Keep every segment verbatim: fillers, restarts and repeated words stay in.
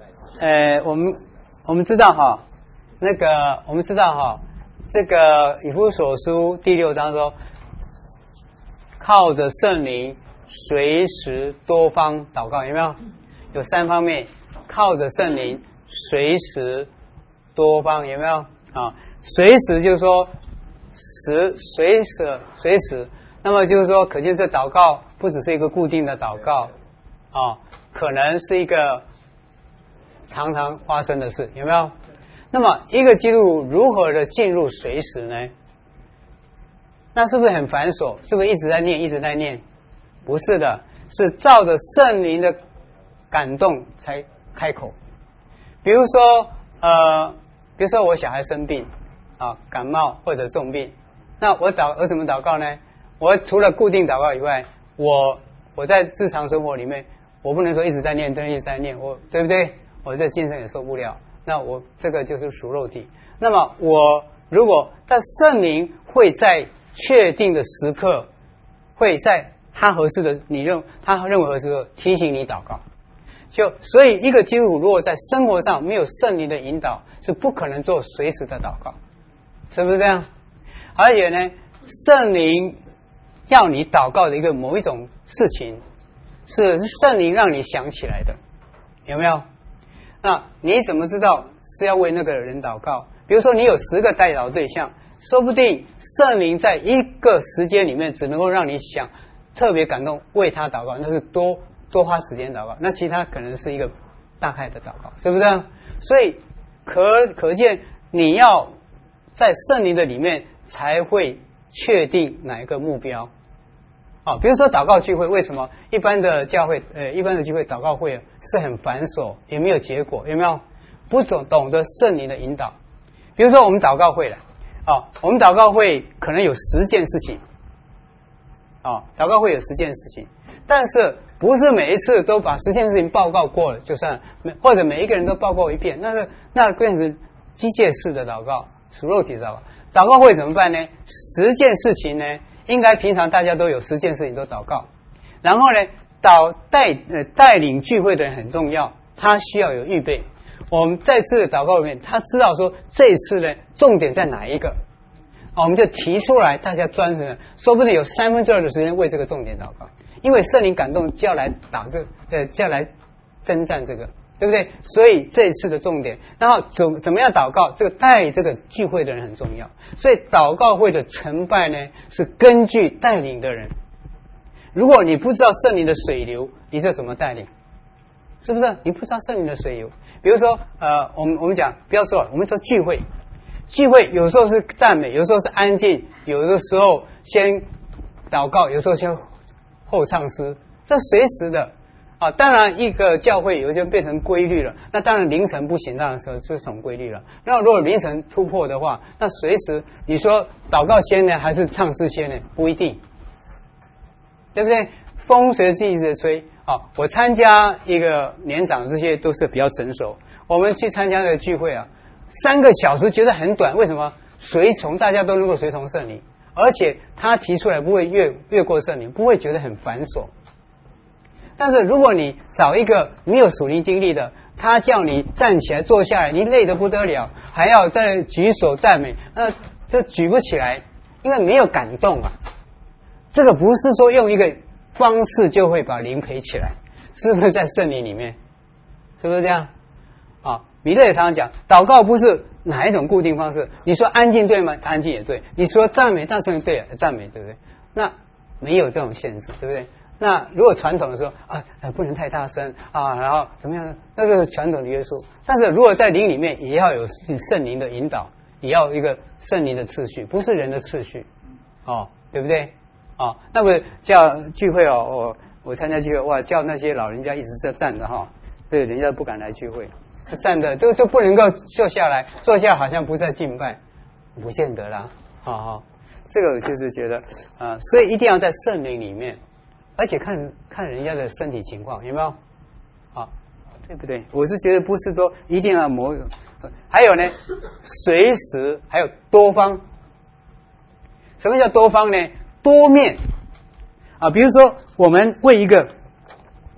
呃，我们我们知道哈，那个我们知道哈，这个以弗所书第六章说，靠着圣灵随时多方祷告，有没有？有三方面，靠着圣灵随时多方，有没有？啊，随时就是说时随时随时，那么就是说，可见这祷告不只是一个固定的祷告啊，可能是一个常常发生的事，有没有？那么一个基督徒如何的进入随时呢？那是不是很繁琐？是不是一直在念一直在念？不是的，是照着圣灵的感动才开口。比如说呃比如说我小孩生病啊，感冒或者重病，那我祷我怎么祷告呢？我除了固定祷告以外，我我在日常生活里面，我不能说一直在念，一直在念，我对不对？我这精神也受不了。那我这个就是属肉体。那么我如果但圣灵会在确定的时刻，会在他合适的你认他认为合适的提醒你祷告。就所以一个基督徒如果在生活上没有圣灵的引导，是不可能做随时的祷告，是不是这样？而且呢，圣灵要你祷告的一个某一种事情，是圣灵让你想起来的，有没有？那你怎么知道是要为那个人祷告？比如说你有十个代祷对象，说不定圣灵在一个时间里面只能够让你想特别感动为他祷告，那是多多花时间祷告，那其他可能是一个大概的祷告，是不是？所以可可见你要在圣灵的里面才会确定哪一个目标啊。比如说祷告聚会，为什么一般的教会呃一般的聚会祷告会是很繁琐，也没有结果，有没有？不懂懂得圣灵的引导。比如说我们祷告会了啊，我们祷告会可能有十件事情啊，祷告会有十件事情，但是不是每一次都把十件事情报告过了就算，或者每一个人都报告一遍，那是那变成机械式的祷告，属肉体的祷告。祷告会怎么办呢？十件事情呢，应该平常大家都有十件事情都祷告，然后呢，导带呃带领聚会的人很重要，他需要有预备。我们在次的祷告里面，他知道说这一次呢重点在哪一个，我们就提出来，大家专心，说不定有三分之二的时间为这个重点祷告，因为圣灵感动叫来打这呃叫来征战这个，对不对？所以这一次的重点，然后怎怎么样祷告，这个带这个聚会的人很重要。所以祷告会的成败呢，是根据带领的人。如果你不知道圣灵的水流，你这怎么带领？是不是？你不知道圣灵的水流，比如说呃，我们我们讲不要说了，我们说聚会。聚会有时候是赞美，有时候是安静，有的时候先祷告，有时候先后唱诗，这随时的啊。当然一个教会有些变成规律了，那当然凌晨不行，那时候就成规律了。那如果凌晨突破的话，那随时你说祷告先呢，还是唱诗先呢？不一定，对不对？风随着季节吹啊。我参加一个年长，这些都是比较成熟。我们去参加那个聚会啊，三个小时觉得很短，为什么？随从大家都能够随从圣灵，而且他提出来不会越越过圣灵，不会觉得很繁琐。但是如果你找一个没有属灵经历的，他叫你站起来坐下来，你累得不得了，还要再举手赞美，那这举不起来，因为没有感动啊。这个不是说用一个方式就会把灵培起来，是不是在圣灵里面？是不是这样？啊，米勒也常常讲，祷告不是哪一种固定方式。你说安静对吗？安静也对。你说赞美，当然对啊，赞美对不对？那没有这种限制，对不对？那如果传统的时候啊，不能太大声啊，然后怎么样呢？那个是传统的约束。但是如果在灵里面，也要有圣灵的引导，也要有一个圣灵的次序，不是人的次序，哦，对不对？哦，那么叫聚会哦，我我参加聚会，哇，叫那些老人家一直在站着哈，对，人家不敢来聚会。站的都就不能够坐下来，坐下好像不在敬拜，不见得啦。好、哦、好，这个就是觉得啊、呃，所以一定要在圣灵里面，而且看看人家的身体情况，有没有？啊，对不对？我是觉得不是说一定要某种，还有呢，随时还有多方。什么叫多方呢？多面啊，比如说我们为一个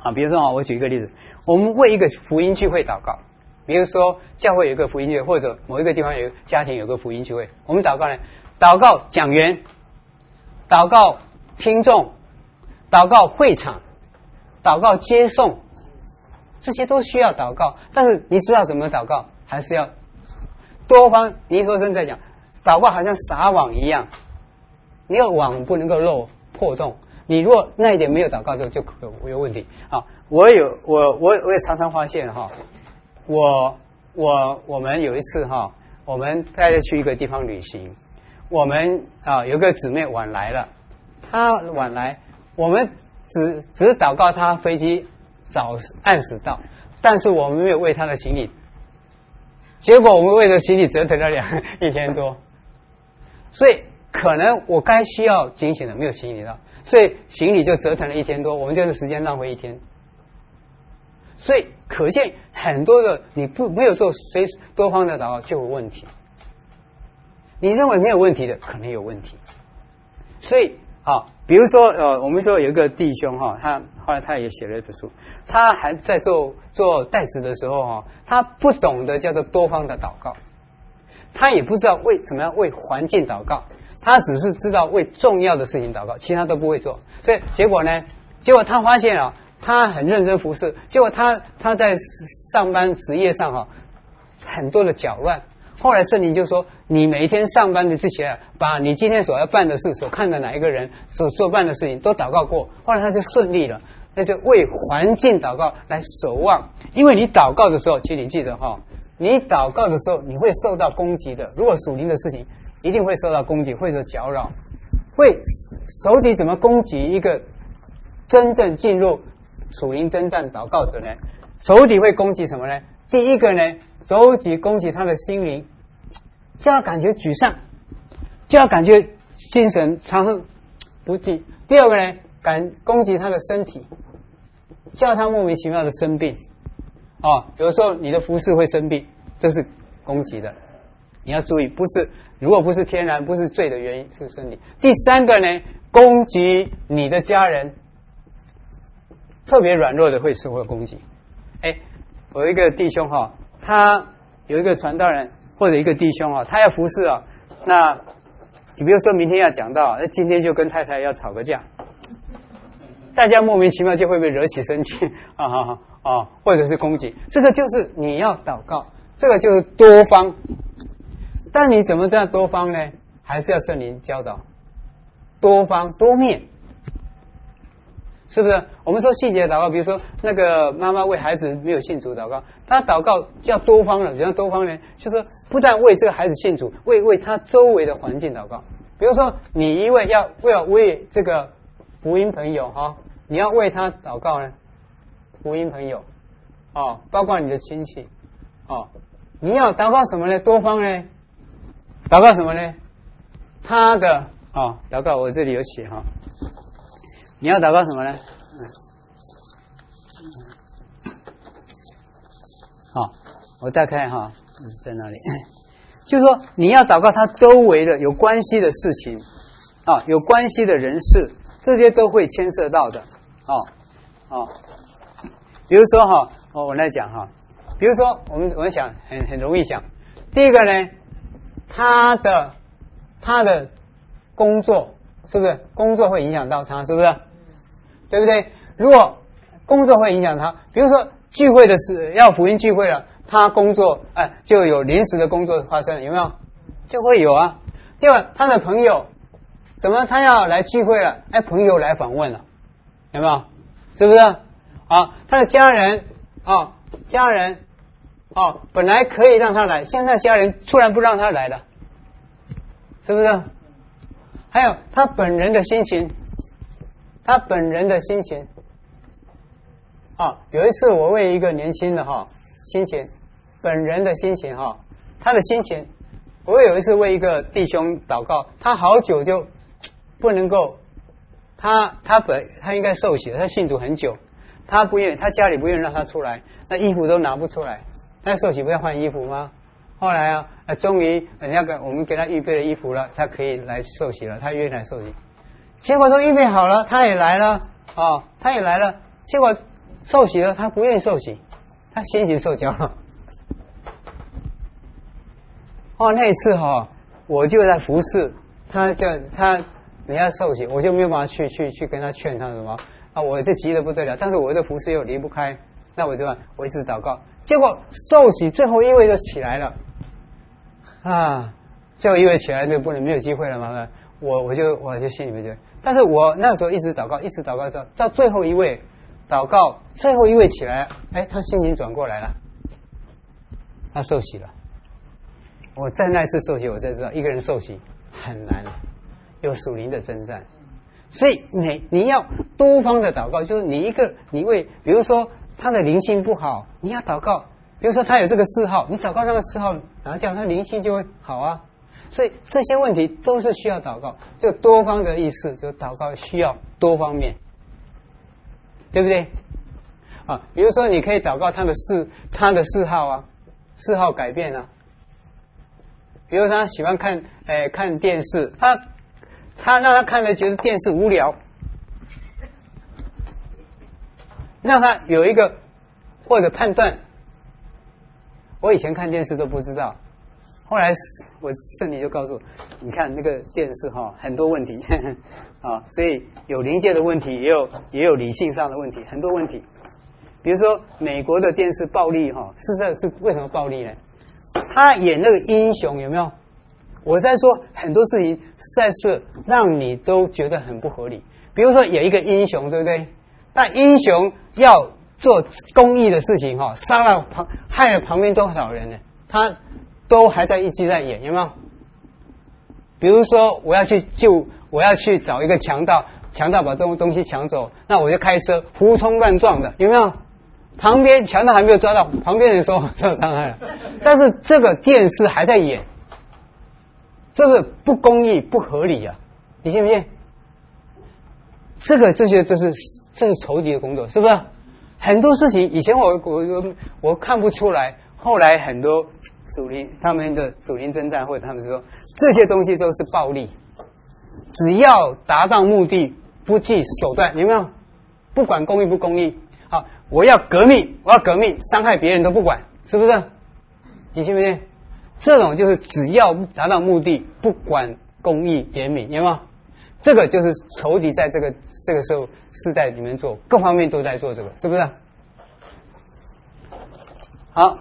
啊，比如说啊，我举一个例子，我们为一个福音聚会祷告，比如说教会有一个福音聚会，或者某一个地方有家庭有个福音聚会，我们祷告呢，祷告讲员，祷告听众，祷告会场，祷告接送，这些都需要祷告。但是你知道怎么祷告，还是要多方。尼托生在讲，祷告好像撒网一样，你有网不能够漏破洞。你如果那一点没有祷告的，就有有问题啊！我有我我我也常常发现哈，我我我们有一次哈，我们大家去一个地方旅行，我们啊有个姊妹晚来了，她晚来，我们只只是祷告她飞机早按时到，但是我们没有为她的行李，结果我们为了行李折腾了两一天多，所以可能我该需要警醒的没有行李到。所以行李就折腾了一天多，我们就是时间浪费一天。所以可见很多的你不没有做随多方的祷告就有问题。你认为没有问题的，可能有问题。所以啊，比如说呃，我们说有一个弟兄哈，他后来他也写了一本书，他还在做做代职的时候哈，他不懂得叫做多方的祷告，他也不知道为怎么样为环境祷告。他只是知道为重要的事情祷告，其他都不会做。所以结果呢？结果他发现啊，他很认真服侍，结果他他在上班职业上哈，很多的搅乱。后来圣灵就说：你每一天上班的之前，把你今天所要办的事、所看的哪一个人、所做办的事情都祷告过。后来他就顺利了，那就为环境祷告来守望。因为你祷告的时候，请你记得哈，你祷告的时候你会受到攻击的。如果属灵的事情，一定会受到攻击，会受搅扰，会仇敌怎么攻击一个真正进入属灵征战祷告者呢？仇敌会攻击什么呢？第一个呢，仇敌攻击他的心灵，叫他感觉沮丧，叫他感觉精神常常不济。第二个呢，感攻击他的身体，叫他莫名其妙的生病。哦，有的时候你的服侍会生病，这是攻击的，你要注意，不是。如果不是天然，不是罪的原因，是身体。第三个呢，攻击你的家人，特别软弱的会受到攻击。哎，我有一个弟兄哈，他有一个传道人或者一个弟兄哈，他要服侍啊，那你比如说明天要讲到，那今天就跟太太要吵个架，大家莫名其妙就会被惹起生气啊啊啊，或者是攻击，这个就是你要祷告，这个就是多方。但你怎么这样多方呢？还是要圣灵教导，多方多面，是不是？我们说细节祷告，比如说那个妈妈为孩子没有信主祷告，她祷告叫多方了，怎样多方呢？就是不但为这个孩子信主，为为他周围的环境祷告。比如说你因为要为了为这个福音朋友哈，你要为他祷告呢，福音朋友哦，包括你的亲戚哦，你要祷告什么呢？多方呢？祷告什么呢？他的啊、哦，祷告我这里有写哈。你要祷告什么呢？嗯，好，我再看哈，嗯，在哪里？就是说你要祷告他周围的有关系的事情啊，有关系的人事，这些都会牵涉到的哦哦。比如说哈，哦，我来讲哈，比如说我们我们想很很容易想，第一个呢。他的他的工作是不是工作会影响到他，是不是？对不对？如果工作会影响他，比如说聚会的事要福音聚会了，他工作哎就有临时的工作发生了，有没有？就会有啊。第二，他的朋友怎么他要来聚会了，哎，朋友来访问了，有没有？是不是？啊，他的家人啊，家人。哦，本来可以让他来，现在家人突然不让他来了，是不是？还有他本人的心情，他本人的心情。啊，有一次我为一个年轻的哈心情，本人的心情哈，他的心情，我有一次为一个弟兄祷告，他好久就不能够，他他本他应该受洗了，他信主很久，他不愿意，他家里不愿意让他出来，那衣服都拿不出来。那受洗不要换衣服吗？后来啊，呃、终于人家给我们给他预备了衣服了，他可以来受洗了。他愿意来受洗，结果都预备好了，他也来了啊、哦，他也来了。结果受洗了，他不愿意受洗，他先行受教了。哦，那一次哈、哦，我就在服侍他，叫他人家受洗，我就没有办法去去去跟他劝他什么啊，我这急得不得了，但是我的服侍又离不开，那我就我一直祷告，结果受洗最后一位就起来了，啊，最后一位起来就不能没有机会了嘛，我我就我就心里面就，但是我那时候一直祷告，一直祷告到到最后一位祷告，最后一位起来，哎，他心情转过来了，他受洗了。我在那次受洗，我才知道一个人受洗很难，有属灵的征战，所以你你要多方的祷告，就是你一个你为，比如说他的灵性不好，你要祷告，比如说他有这个嗜好，你祷告那个嗜好拿掉，他灵性就会好啊。所以这些问题都是需要祷告，就多方的意思，就祷告需要多方面，对不对？啊，比如说你可以祷告他的嗜他的嗜好啊，嗜好改变啊。比如他喜欢看，诶、呃、看电视，他他让他看了觉得电视无聊，让他有一个或者判断。我以前看电视都不知道，后来我圣灵就告诉我，你看那个电视哈、哦、很多问题啊，所以有灵界的问题，也有也有理性上的问题，很多问题。比如说美国的电视暴力哈、哦，是在是为什么暴力呢？他演那个英雄有没有？我在说很多事情实在是让你都觉得很不合理。比如说有一个英雄，对不对？那英雄要做公益的事情哈，杀了旁害了旁边多少人呢？他都还在一直在演，有没有？比如说我要去救，我要去找一个强盗，强盗把东东西抢走，那我就开车胡冲乱撞的，有没有？旁边强盗还没有抓到，旁边人说受伤害了，但是这个电视还在演，这个不公义不合理啊，你信不信？这个这些这是这是仇敌的工作，是不是？很多事情以前我我我我看不出来，后来很多属灵他们的属灵征战，或者他们说这些东西都是暴力，只要达到目的不计手段，有没有？不管公义不公义。好，我要革命，我要革命，伤害别人都不管，是不是？你信不信？这种就是只要达到目的，不管公义严明，有没有？这个就是仇敌在这个这个时候是在里面做，各方面都在做这个，是不是？好，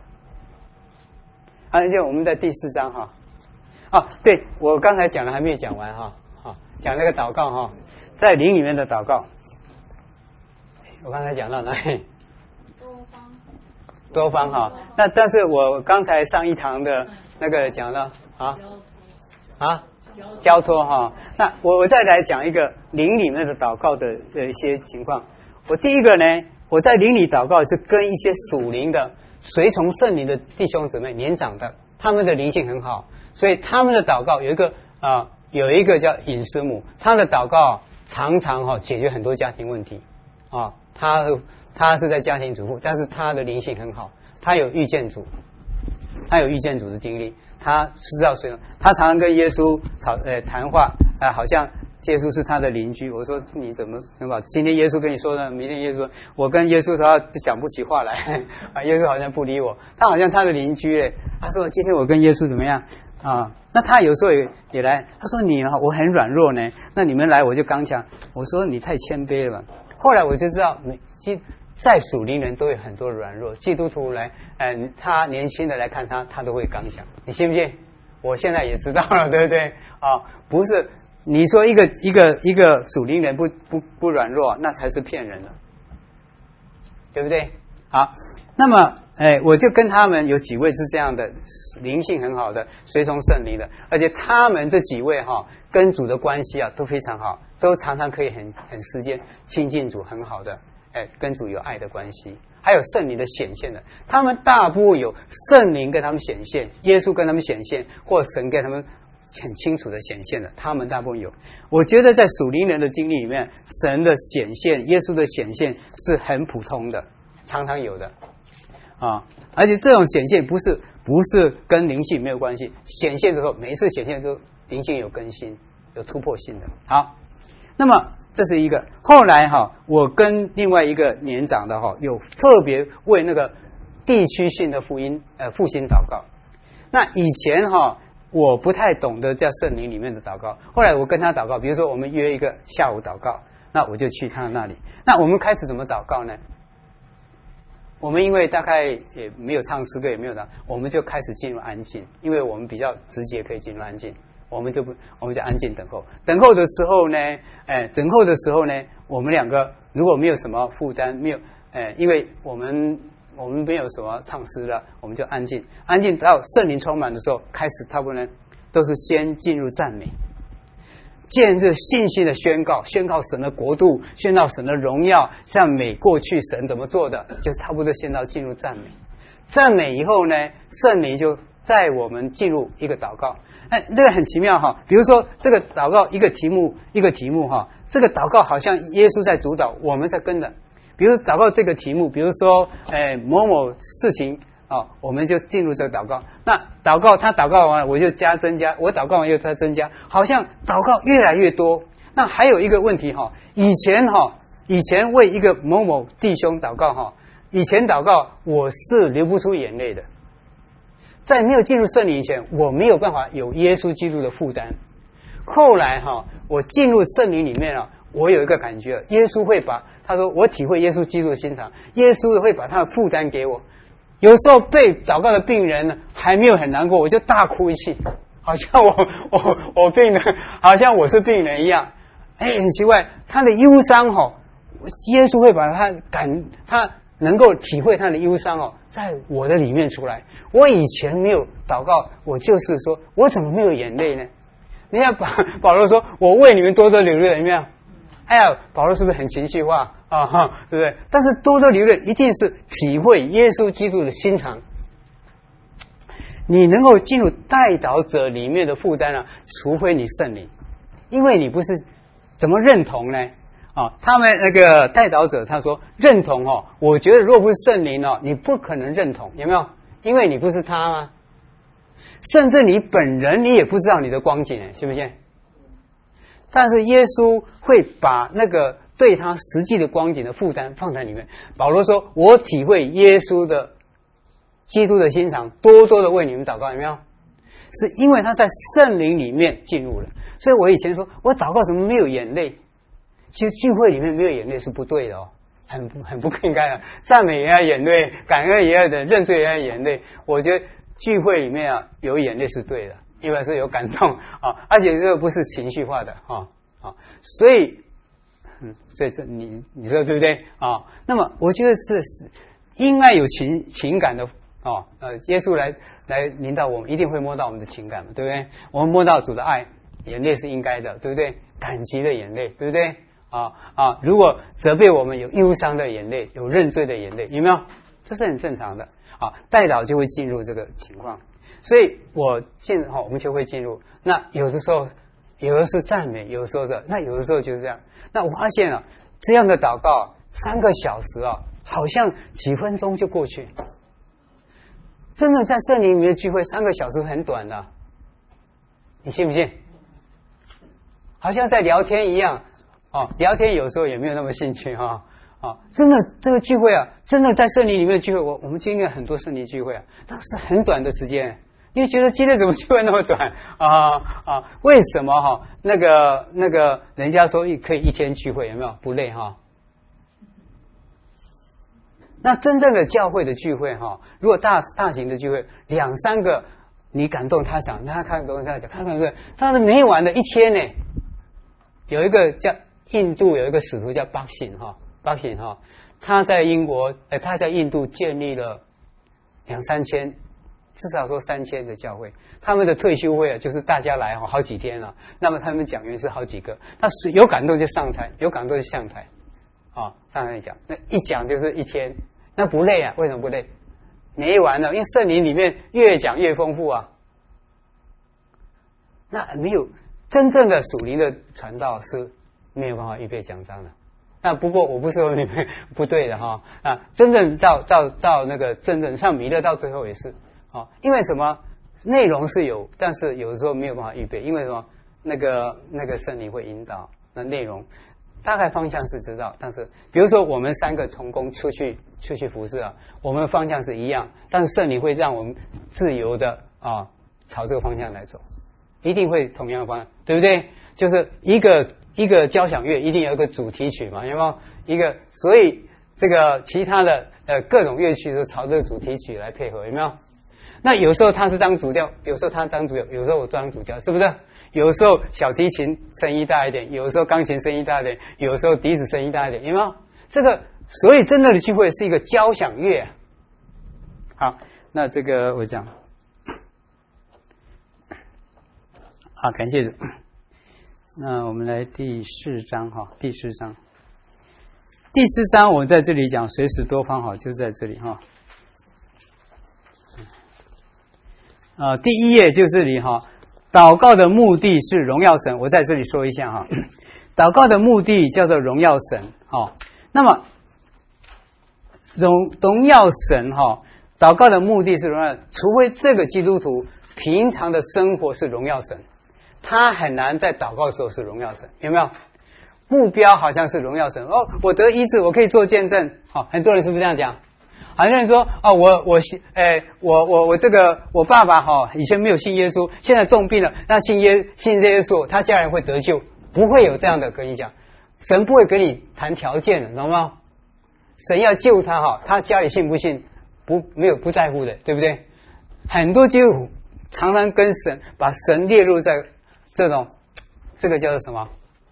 好，就我们的第四章哈。哦，对，我刚才讲的还没有讲完哈，好，讲那个祷告哈，在灵里面的祷告。我刚才讲到哪里？多方，多方哈。那但是我刚才上一堂的那个讲到啊啊交托哈。那我我再来讲一个灵里面的祷告的的一些情况。我第一个呢，我在灵里祷告是跟一些属灵的随从圣灵的弟兄姊妹年长的，他们的灵性很好，所以他们的祷告有一个啊、呃、有一个叫尹师母，他的祷告常常哈、哦、解决很多家庭问题啊。他他是在家庭主妇，但是他的灵性很好，他有遇见主，他有遇见主的经历，他知道谁，他常常跟耶稣吵呃谈话，啊、呃，好像耶稣是他的邻居。我说你怎么能把今天耶稣跟你说呢？明天耶稣说，我跟耶稣说就讲不起话来啊，耶稣好像不理我，他好像他的邻居哎，他说今天我跟耶稣怎么样啊？那他有时候也也来，他说你啊，我很软弱呢，那你们来我就刚强。我说你太谦卑了吧。后来我就知道，基在属灵人都有很多软弱，基督徒来，嗯、呃，他年轻的来看他，他都会刚强，你信不信？我现在也知道了，对不对？啊，不是你说一个一个一个属灵人不不不软弱，那才是骗人的，对不对？好，那么，哎，我就跟他们有几位是这样的，灵性很好的，随从圣灵的，而且他们这几位哈、哦，跟主的关系啊都非常好。都常常可以很很实践亲近主，很好的，哎，跟主有爱的关系，还有圣灵的显现的，他们大部分有圣灵跟他们显现，耶稣跟他们显现，或神跟他们很清楚的显现的，他们大部分有。我觉得在属灵人的经历里面，神的显现、耶稣的显现是很普通的，常常有的啊，而且这种显现不是不是跟灵性没有关系，显现的时候每一次显现都灵性有更新、有突破性的。好。那么这是一个。后来哈，我跟另外一个年长的哈，有特别为那个地区性的福音呃复兴祷告。那以前哈，我不太懂得在圣灵里面的祷告。后来我跟他祷告，比如说我们约一个下午祷告，那我就去他那里。那我们开始怎么祷告呢？我们因为大概也没有唱诗歌，也没有的，我们就开始进入安静，因为我们比较直接可以进入安静，我们就不，我们就安静等候。等候的时候呢，哎，等候的时候呢，我们两个如果没有什么负担，没有，哎，因为我们我们没有什么唱诗了，我们就安静，安静到圣灵充满的时候，开始差不多呢，都是先进入赞美。见这信息的宣告，宣告神的国度，宣告神的荣耀，赞美过去神怎么做的，就是差不多先到进入赞美。赞美以后呢，圣灵就带我们进入一个祷告。哎，这个很奇妙哈。比如说这个祷告一个题目一个题目哈，这个祷告好像耶稣在主导，我们在跟着。比如祷告这个题目，比如说哎某某事情。哦，我们就进入这个祷告。那祷告，他祷告完了，我就加增加；我祷告完又再增加，好像祷告越来越多。那还有一个问题哈，以前哈，以前为一个某某弟兄祷告哈，以前祷告我是流不出眼泪的，在没有进入圣灵以前，我没有办法有耶稣基督的负担。后来哈，我进入圣灵里面了，我有一个感觉，耶稣会把他说我体会耶稣基督的心肠，耶稣会把他的负担给我。有时候被祷告的病人呢还没有很难过，我就大哭一气，好像我我我病人，好像我是病人一样。哎，很奇怪，他的忧伤哈、哦，耶稣会把他感，他能够体会他的忧伤哦，在我的里面出来。我以前没有祷告，我就是说我怎么没有眼泪呢？人家保保罗说，我为你们多多流泪，有没有？哎呀，保罗是不是很情绪化啊？哈，对不对？但是多多流泪一定是体会耶稣基督的心肠。你能够进入代祷者里面的负担啊，除非你圣灵，因为你不是怎么认同呢？啊，他们那个代祷者他说认同哦，我觉得若不是圣灵哦，你不可能认同，有没有？因为你不是他啊，甚至你本人你也不知道你的光景，信不信？但是耶稣会把那个对他实际的光景的负担放在里面。保罗说，我体会耶稣的基督的心肠，多多的为你们祷告，有没有？是因为他在圣灵里面进入了。所以我以前说我祷告怎么没有眼泪，其实聚会里面没有眼泪是不对的哦，很很不应该的。赞美也要眼泪，感恩也要的，认罪也要眼泪。我觉得聚会里面啊有眼泪是对的，因为是有感动啊，而且这个不是情绪化的啊啊，所以，嗯，所以这你你说对不对啊？那么我觉得是应该有情情感的啊，呃，耶稣来来领导我们，一定会摸到我们的情感嘛，对不对？我们摸到主的爱，眼泪是应该的，对不对？感激的眼泪，对不对？啊啊，如果责备我们有忧伤的眼泪，有认罪的眼泪，有没有？这是很正常的啊，代祷就会进入这个情况。所以我进哈，我们就会进入。那有的时候，有的是赞美，有的时候是，那有的时候就是这样。那我发现了、啊、这样的祷告，三个小时啊，好像几分钟就过去。真的在圣灵里面聚会，三个小时很短的，你信不信？好像在聊天一样哦，聊天有时候也没有那么兴趣哈。啊，真的这个聚会啊，真的在圣灵里面聚会，我我们经历了很多圣灵聚会啊，但是很短的时间。你会觉得今天怎么聚会那么短啊啊？为什么哈、啊？那个那个人家说可以一天聚会，有没有不累哈、啊？那真正的教会的聚会哈、啊，如果大大型的聚会，两三个你感动他讲，他看懂他讲，看看对，但是没完的一天呢。有一个叫印度有一个使徒叫巴辛哈。巴辛哈，他在英国，呃，他在印度建立了两三千，至少说三千个教会。他们的退休会啊，就是大家来哈，好几天了、啊。那么他们讲员是好几个，他有感动就上台，有感动就上台，啊，上台讲，那一讲就是一天，那不累啊？为什么不累？没完了，因为圣灵里面越讲越丰富啊。那没有真正的属灵的传道是没有办法预备讲章的。那不过我不是说你们不对的哈啊，真正到到到那个真正像弥勒到最后也是啊，因为什么内容是有，但是有的时候没有办法预备，因为什么那个那个圣灵会引导，那内容大概方向是知道，但是比如说我们三个同工出去出去服侍啊，我们方向是一样，但是圣灵会让我们自由的啊朝这个方向来走，一定会同样的方向，对不对？就是一个一个交响乐一定有一个主题曲嘛，有没有？一个，所以这个其他的呃各种乐曲都朝这个主题曲来配合，有没有？那有时候他是当主调，有时候他当主调，有时候我当主调，是不是？有时候小提琴声音大一点，有时候钢琴声音大一点，有时候笛子声音大一点，有没有？这个，所以真正的聚会是一个交响乐。好，那这个我讲，好，感谢主。那我们来第四章哈，第四章，第四章我在这里讲随时多方哈，就是在这里哈。啊、呃，第一页就这里哈。祷告的目的是荣耀神，我在这里说一下哈。祷告的目的叫做荣耀神，哈。那么荣荣耀神哈，祷告的目的是荣耀，除非这个基督徒平常的生活是荣耀神，他很难在祷告的时候是荣耀神，有没有？目标好像是荣耀神哦，我得医治，我可以做见证，好，很多人是不是这样讲？很多人说哦，我我诶，我我我这个我爸爸哈、哦，以前没有信耶稣，现在重病了，那信耶信耶稣，他家人会得救，不会有这样的跟你讲，神不会跟你谈条件的，懂吗？神要救他哈，他家里信不信不没有不在乎的，对不对？很多基督徒常常跟神把神列入在这种这个叫做什么？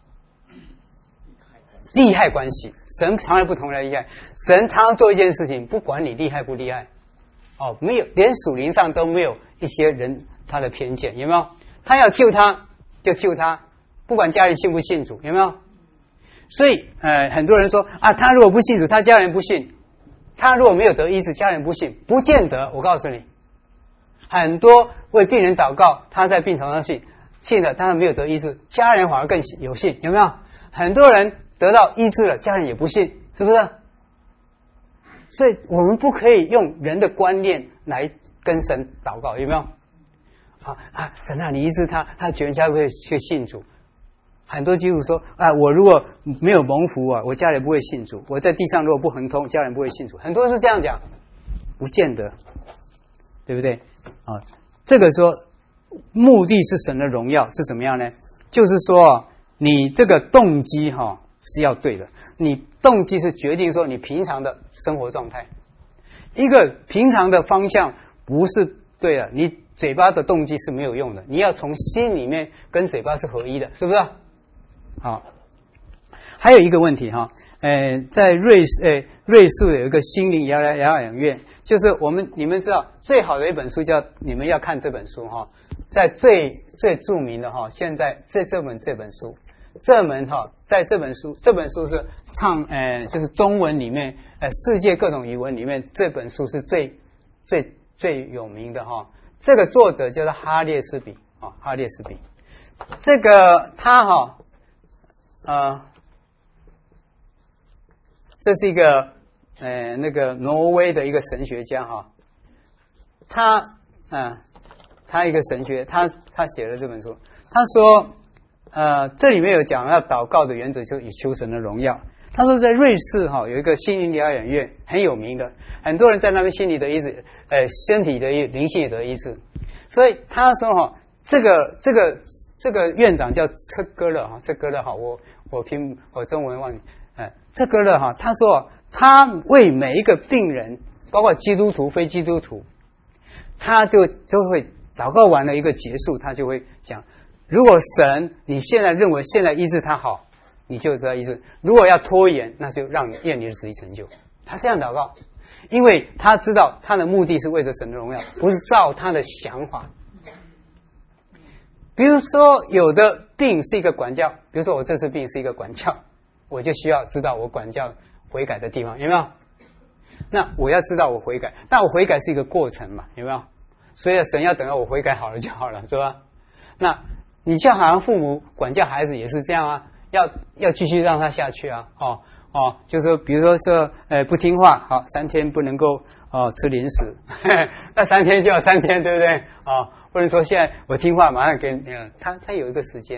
利害关系，神常常不同的利害，神常常做一件事情，不管你厉害不厉害，哦，没有，连属灵上都没有一些人他的偏见，有没有？他要救他就救他，不管家里信不信主，有没有？所以呃，很多人说啊，他如果不信主，他家人不信；他如果没有得医治，家人不信，不见得。我告诉你，很多为病人祷告，他在病床上信，信了，但是没有得医治，家人反而更有信，有没有？很多人得到医治了，家人也不信，是不是？所以我们不可以用人的观念来跟神祷告，有没有？啊啊，神啊，你医治他，他全家会去信主。很多基督徒说啊，我如果没有蒙福啊，我家人不会信主；我在地上如果不亨通，家人不会信主。很多人是这样讲，不见得，对不对？啊，这个说目的是神的荣耀是怎么样呢？就是说你这个动机哈、哦、是要对的，你动机是决定说你平常的生活状态，一个平常的方向不是对的，你嘴巴的动机是没有用的，你要从心里面跟嘴巴是合一的，是不是？好，还有一个问题哈，呃，在瑞呃瑞士有一个心灵疗疗养院，就是我们你们知道最好的一本书叫你们要看这本书哈，在最最著名的哈，现在这这本这本书，这门哈，在这本书这本书是唱呃就是中文里面呃世界各种语文里面这本书是最最最有名的哈，这个作者叫做哈列斯比啊，哈列斯比，这个他哈。呃，这是一个呃那个挪威的一个神学家哈，他嗯、呃，他一个神学，他他写了这本书，他说呃这里面有讲要祷告的原则，就是以求神的荣耀。他说在瑞士哈有一个心灵疗养院很有名的，很多人在那边心理得医治，呃身体的灵性也得医治，所以他说哈这个这个这个院长叫车哥勒哈，车哥勒哈我。我拼我中文忘记，呃，这个了哈，他说他为每一个病人，包括基督徒、非基督徒，他就就会祷告完了一个结束，他就会讲，如果神你现在认为现在医治他好，你就得医治；如果要拖延，那就让你愿你的旨意成就。他这样祷告，因为他知道他的目的是为了神的荣耀，不是照他的想法。比如说有的病是一个管教，比如说我这次病是一个管教，我就需要知道我管教悔改的地方，有没有？那我要知道我悔改，但我悔改是一个过程嘛，有没有？所以神要等到我悔改好了就好了，是吧？那你就好像父母管教孩子也是这样啊，要要继续让他下去啊，哦哦，就是说比如说是呃不听话，好三天不能够哦吃零食，那三天就要三天，对不对？哦。不能说现在我听话马上给你，他他有一个时间呢，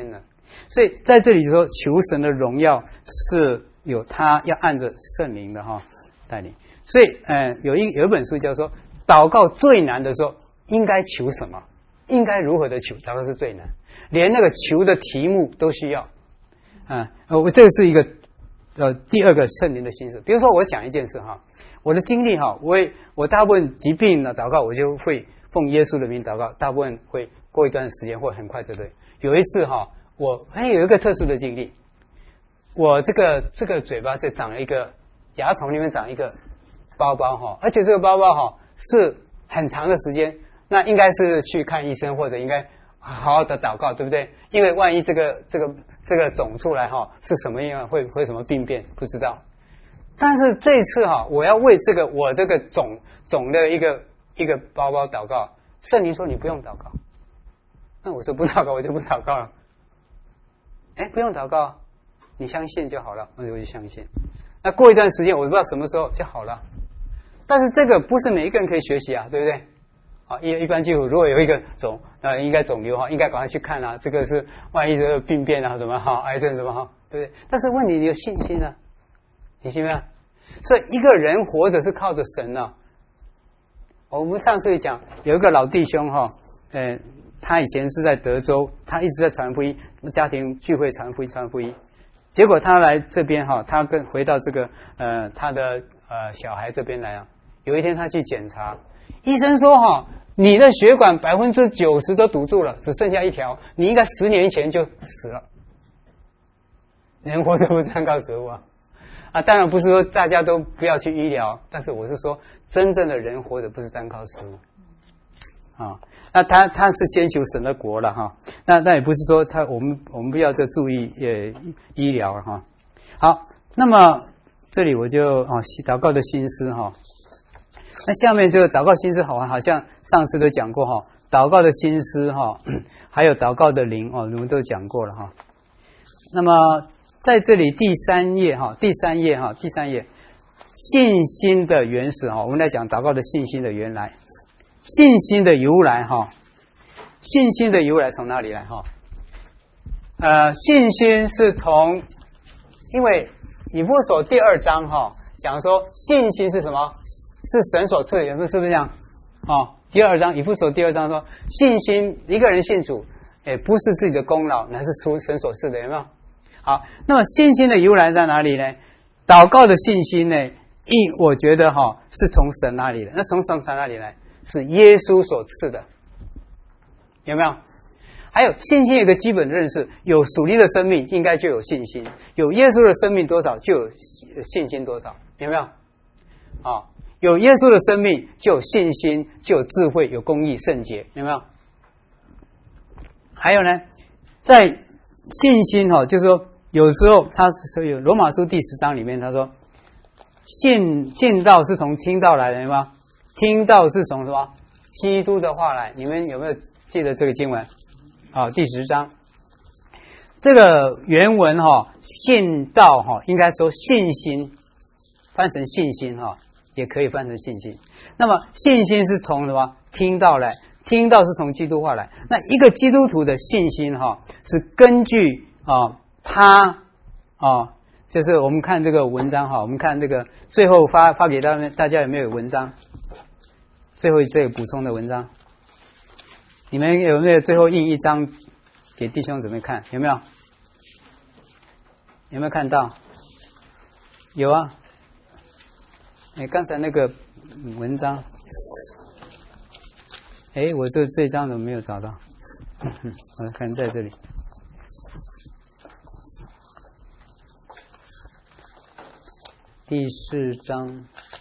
所以在这里说求神的荣耀是有他要按着圣灵的哈带领。所以呃有一有一本书叫做祷告最难的时候应该求什么，应该如何的求，祷告是最难，连那个求的题目都需要啊。呃我这个是一个呃第二个圣灵的心思。比如说我讲一件事哈，我的经历哈，我我大部分疾病的祷告我就会奉耶稣的名祷告，大部分会过一段时间或很快，对不对？有一次哈，我还有一个特殊的经历，我这个这个嘴巴就长了一个牙床里面长一个包包哈，而且这个包包哈是很长的时间，那应该是去看医生或者应该好好的祷告，对不对？因为万一这个这个这个肿出来哈是什么样，会会什么病变不知道。但是这一次哈，我要为这个我这个肿肿的一个一个包包祷告，圣灵说你不用祷告，那我说不祷告我就不祷告了。哎，不用祷告，你相信就好了，那我就相信。那过一段时间我不知道什么时候就好了，但是这个不是每一个人可以学习啊，对不对？啊，一一般基督徒如果有一个肿呃应该肿瘤哈，应该赶快去看啊，这个是万一这个病变啊什么哈，癌症什么哈，对不对？但是问你你有信心啊，你信没有？所以一个人活着是靠着神啊。我们上次讲有一个老弟兄哈，呃，他以前是在德州，他一直在传福音，家庭聚会传福音传福音，结果他来这边哈，他跟回到这个呃他的呃小孩这边来啊。有一天他去检查，医生说哈，你的血管百分之九十都堵住了，只剩下一条，你应该十年前就死了。人活着不是单靠食物啊。啊，当然不是说大家都不要去医疗，但是我是说，真正的人活着不是单靠食物啊。那他他是先求神的国了哈。那那也不是说他我们我们不要再注意呃医疗了哈。好，那么这里我就啊祷告的心思哈。那下面这个祷告心思好好像上次都讲过哈，祷告的心思哈，还有祷告的灵哦，我们都讲过了哈。那么在这里第三页哈，第三页哈，第三页信心的原始哈，我们来讲祷告的信心的原来，信心的由来哈，信心的由来从哪里来哈？呃，信心是从，因为以弗所第二章哈讲说信心是什么？是神所赐的，是不是这样？哦，第二章以弗所第二章说信心，一个人信主，也不是自己的功劳，乃是出神所赐的，有没有？好，那么信心的由来在哪里呢？祷告的信心呢？一，我觉得哈、哦、是从神那里的。那从神哪里来？是耶稣所赐的，有没有？还有信心有一个基本的认识，有属灵的生命，应该就有信心；有耶稣的生命多少，就有信心多少，有没有？啊、哦，有耶稣的生命，就有信心，就有智慧，有公义、圣洁，有没有？还有呢，在信心哈、哦，就是说。有时候他是有罗马书第十章里面他说信信道是从听道来的吗？听道是从什么？基督的话来。你们有没有记得这个经文？啊，第十章这个原文哈、哦，信道哈、哦，应该说信心，翻成信心哈、哦，也可以翻成信心。那么信心是从什么？听道来，听道是从基督话来。那一个基督徒的信心哈、哦，是根据啊。他哦，就是我们看这个文章哈，我们看这个最后发发给大家，大家有没有文章？最后这个补充的文章，你们有没有最后印一张给弟兄姊妹看？有没有？有没有看到？有啊。哎，刚才那个文章，哎，我这这张怎么没有找到？我看在这里。第四章，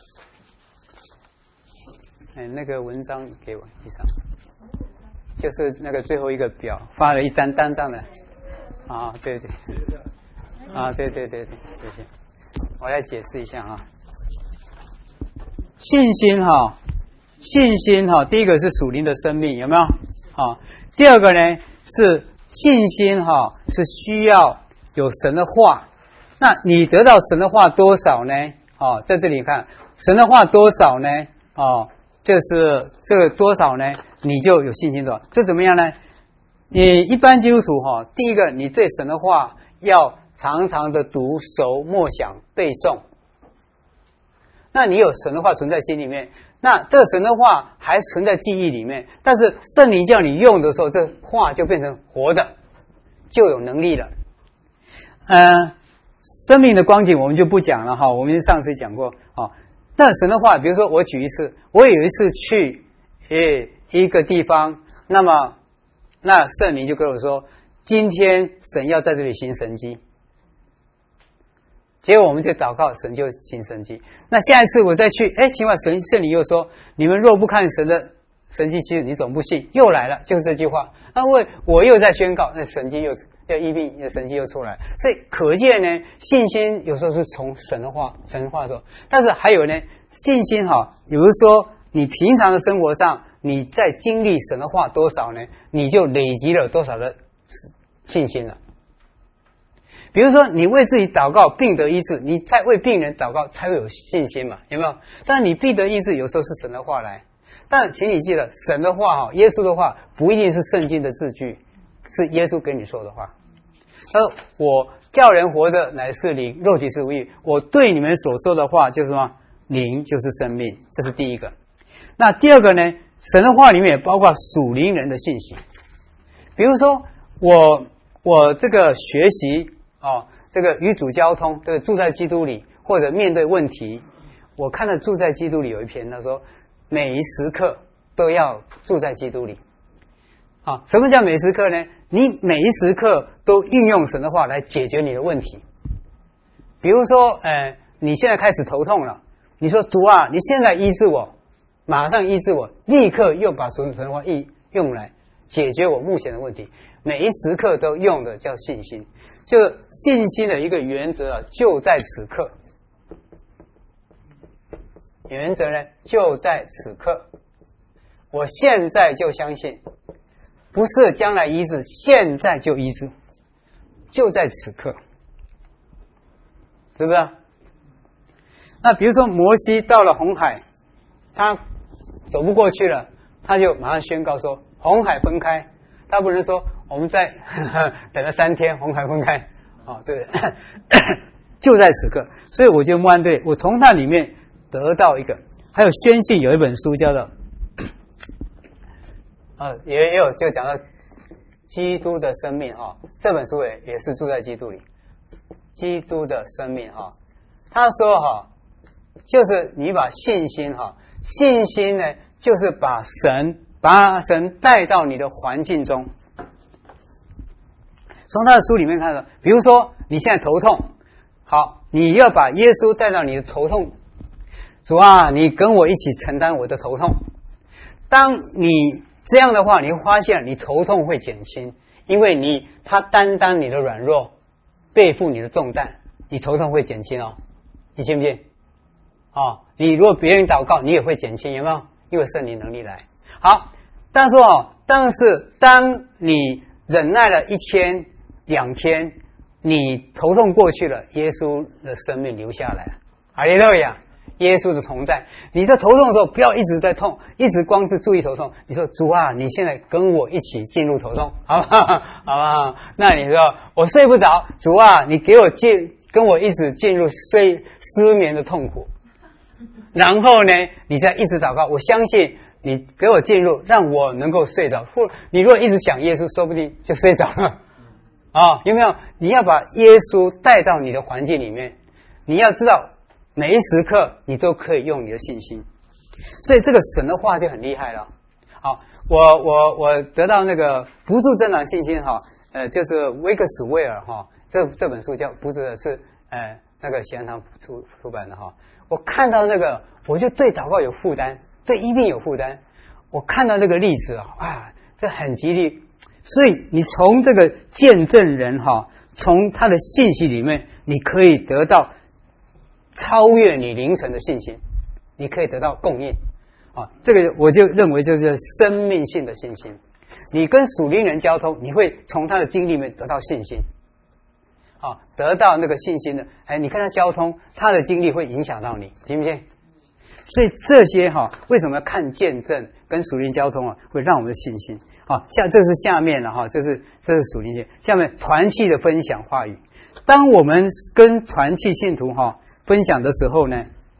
哎，那个文章给我第三，就是那个最后一个表发了一单单张的，啊，对对，啊，对对对对，谢谢。我来解释一下啊，信心哈，信心哈，第一个是属灵的生命，有没有？啊，第二个呢是信心哈，是需要有神的话。那你得到神的话多少呢？哦，在这里看神的话多少呢？哦，这是这个多少呢？你就有信心多少。这怎么样呢？ 你一般基督徒哈，第一个，你对神的话要常常的读熟、默想、背诵。那你有神的话存在心里面，那这个神的话还存在记忆里面，但是圣灵叫你用的时候，这话就变成活的，就有能力了。呃，生命的光景我们就不讲了哈，我们上次讲过啊。那神的话，比如说我举一次，我有一次去诶一个地方，那么那圣灵就跟我说，今天神要在这里行神迹。结果我们就祷告，神就行神迹。那下一次我再去，哎，请问神圣灵又说，你们若不看神的神迹，其实你总不信。又来了，就是这句话。那我我又在宣告，那神迹又要疫病，那神迹又出来。所以可见呢，信心有时候是从神的话，神的话说。但是还有呢，信心哈，比如说你平常的生活上，你在经历神的话多少呢？你就累积了多少的信心了。比如说，你为自己祷告，病得医治，你在为病人祷告才会有信心嘛，有没有？但你病得医治，有时候是神的话来，但请你记得，神的话哈，耶稣的话不一定是圣经的字句，是耶稣跟你说的话。而我叫人活着乃是灵，肉体是无益。我对你们所说的话就是什么？灵就是生命，这是第一个。那第二个呢？神的话里面也包括属灵人的信息，比如说我我这个学习。哦，这个与主交通，对，住在基督里，或者面对问题，我看了住在基督里有一篇，他说每一时刻都要住在基督里。啊，什么叫每时刻呢？你每一时刻都运用神的话来解决你的问题。比如说，呃，你现在开始头痛了，你说主啊，你现在医治我，马上医治我，立刻又把神的话用来解决我目前的问题。每一时刻都用的叫信心。就信心的一个原则啊，就在此刻。原则呢，就在此刻。我现在就相信，不是将来医治，现在就医治，就在此刻，是不是？那比如说摩西到了红海，他走不过去了，他就马上宣告说红海分开，他不能说我们再等了三天，红海分开，哦，对，就在此刻。所以我就默安对，我从那里面得到一个，还有宣信有一本书叫做，呃，也也有就讲到基督的生命哈、哦，这本书也也是住在基督里，基督的生命哈、哦，他说哈、哦，就是你把信心哈、哦，信心呢就是把神把神带到你的环境中。从他的书里面看到，比如说你现在头痛，好，你要把耶稣带到你的头痛，主啊，你跟我一起承担我的头痛。当你这样的话，你会发现你头痛会减轻，因为你他担当你的软弱，背负你的重担，你头痛会减轻哦，你信不信？哦，你如果别人祷告，你也会减轻，有没有？因为圣灵能力来。好，但是哦，但是当你忍耐了一天。两天，你头痛过去了，耶稣的生命留下来，哈利路亚，耶稣的同在。你在头痛的时候，不要一直在痛，一直光是注意头痛。你说主啊，你现在跟我一起进入头痛，好不好？好不好？那你说我睡不着，主啊，你给我进，跟我一直进入睡失眠的痛苦。然后呢，你再一直祷告，我相信你给我进入，让我能够睡着。或你如果一直想耶稣，说不定就睡着了。啊、哦，有没有？你要把耶稣带到你的环境里面，你要知道每一时刻你都可以用你的信心，所以这个神的话就很厉害了。好，我我我得到那个不住增长信心哈，呃，就是威克斯威尔哈，这这本书叫不是是呃那个喜安堂出出版的哈。我看到那个，我就对祷告有负担，对医病有负担。我看到那个例子啊，这很激励。所以你从这个见证人哈，从他的信息里面，你可以得到超越你灵神的信心，你可以得到供应啊。这个我就认为这是生命性的信心。你跟属灵人交通，你会从他的经历里面得到信心啊，得到那个信心的。哎，你跟他交通，他的经历会影响到你，信不信？ 所以这些哈、啊，为什么要看见证跟属灵交通啊，会让我们的信心啊，下这是下面了哈，这是这是属灵性。下面团契的分享话语，当我们跟团契信徒哈、啊、分享的时候呢，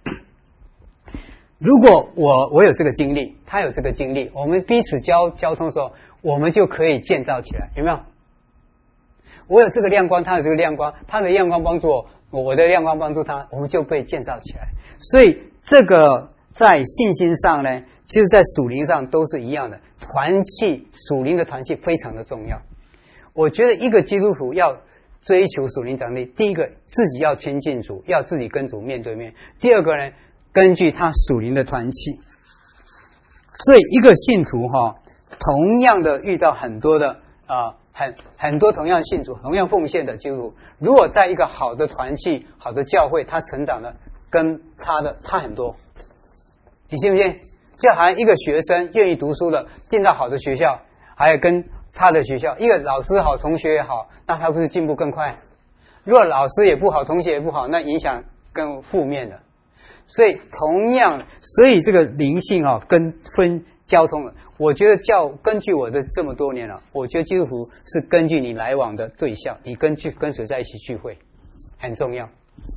如果我我有这个经历，他有这个经历，我们彼此交交通的时候，我们就可以建造起来，有没有？我有这个亮光，他有这个亮光，他的亮光帮助我，我的亮光帮助他，我们就被建造起来。所以这个在信心上呢，其实在属灵上都是一样的。团契，属灵的团契非常的重要。我觉得一个基督徒要追求属灵长力，第一个自己要亲近主，要自己跟主面对面；第二个呢，根据他属灵的团契。所以一个信徒哈、哦，同样的遇到很多的啊、呃，很很多同样信主、同样奉献的基督徒，如果在一个好的团契、好的教会，他成长的跟差的差很多。你信不信？就好像一个学生愿意读书的进到好的学校，还有跟差的学校，一个老师好，同学也好，那他不是进步更快？如果老师也不好，同学也不好，那影响更负面的。所以同样，所以这个灵性啊，跟分交通了。我觉得教根据我的这么多年了，我觉得基督徒是根据你来往的对象，你跟聚跟谁在一起聚会很重要。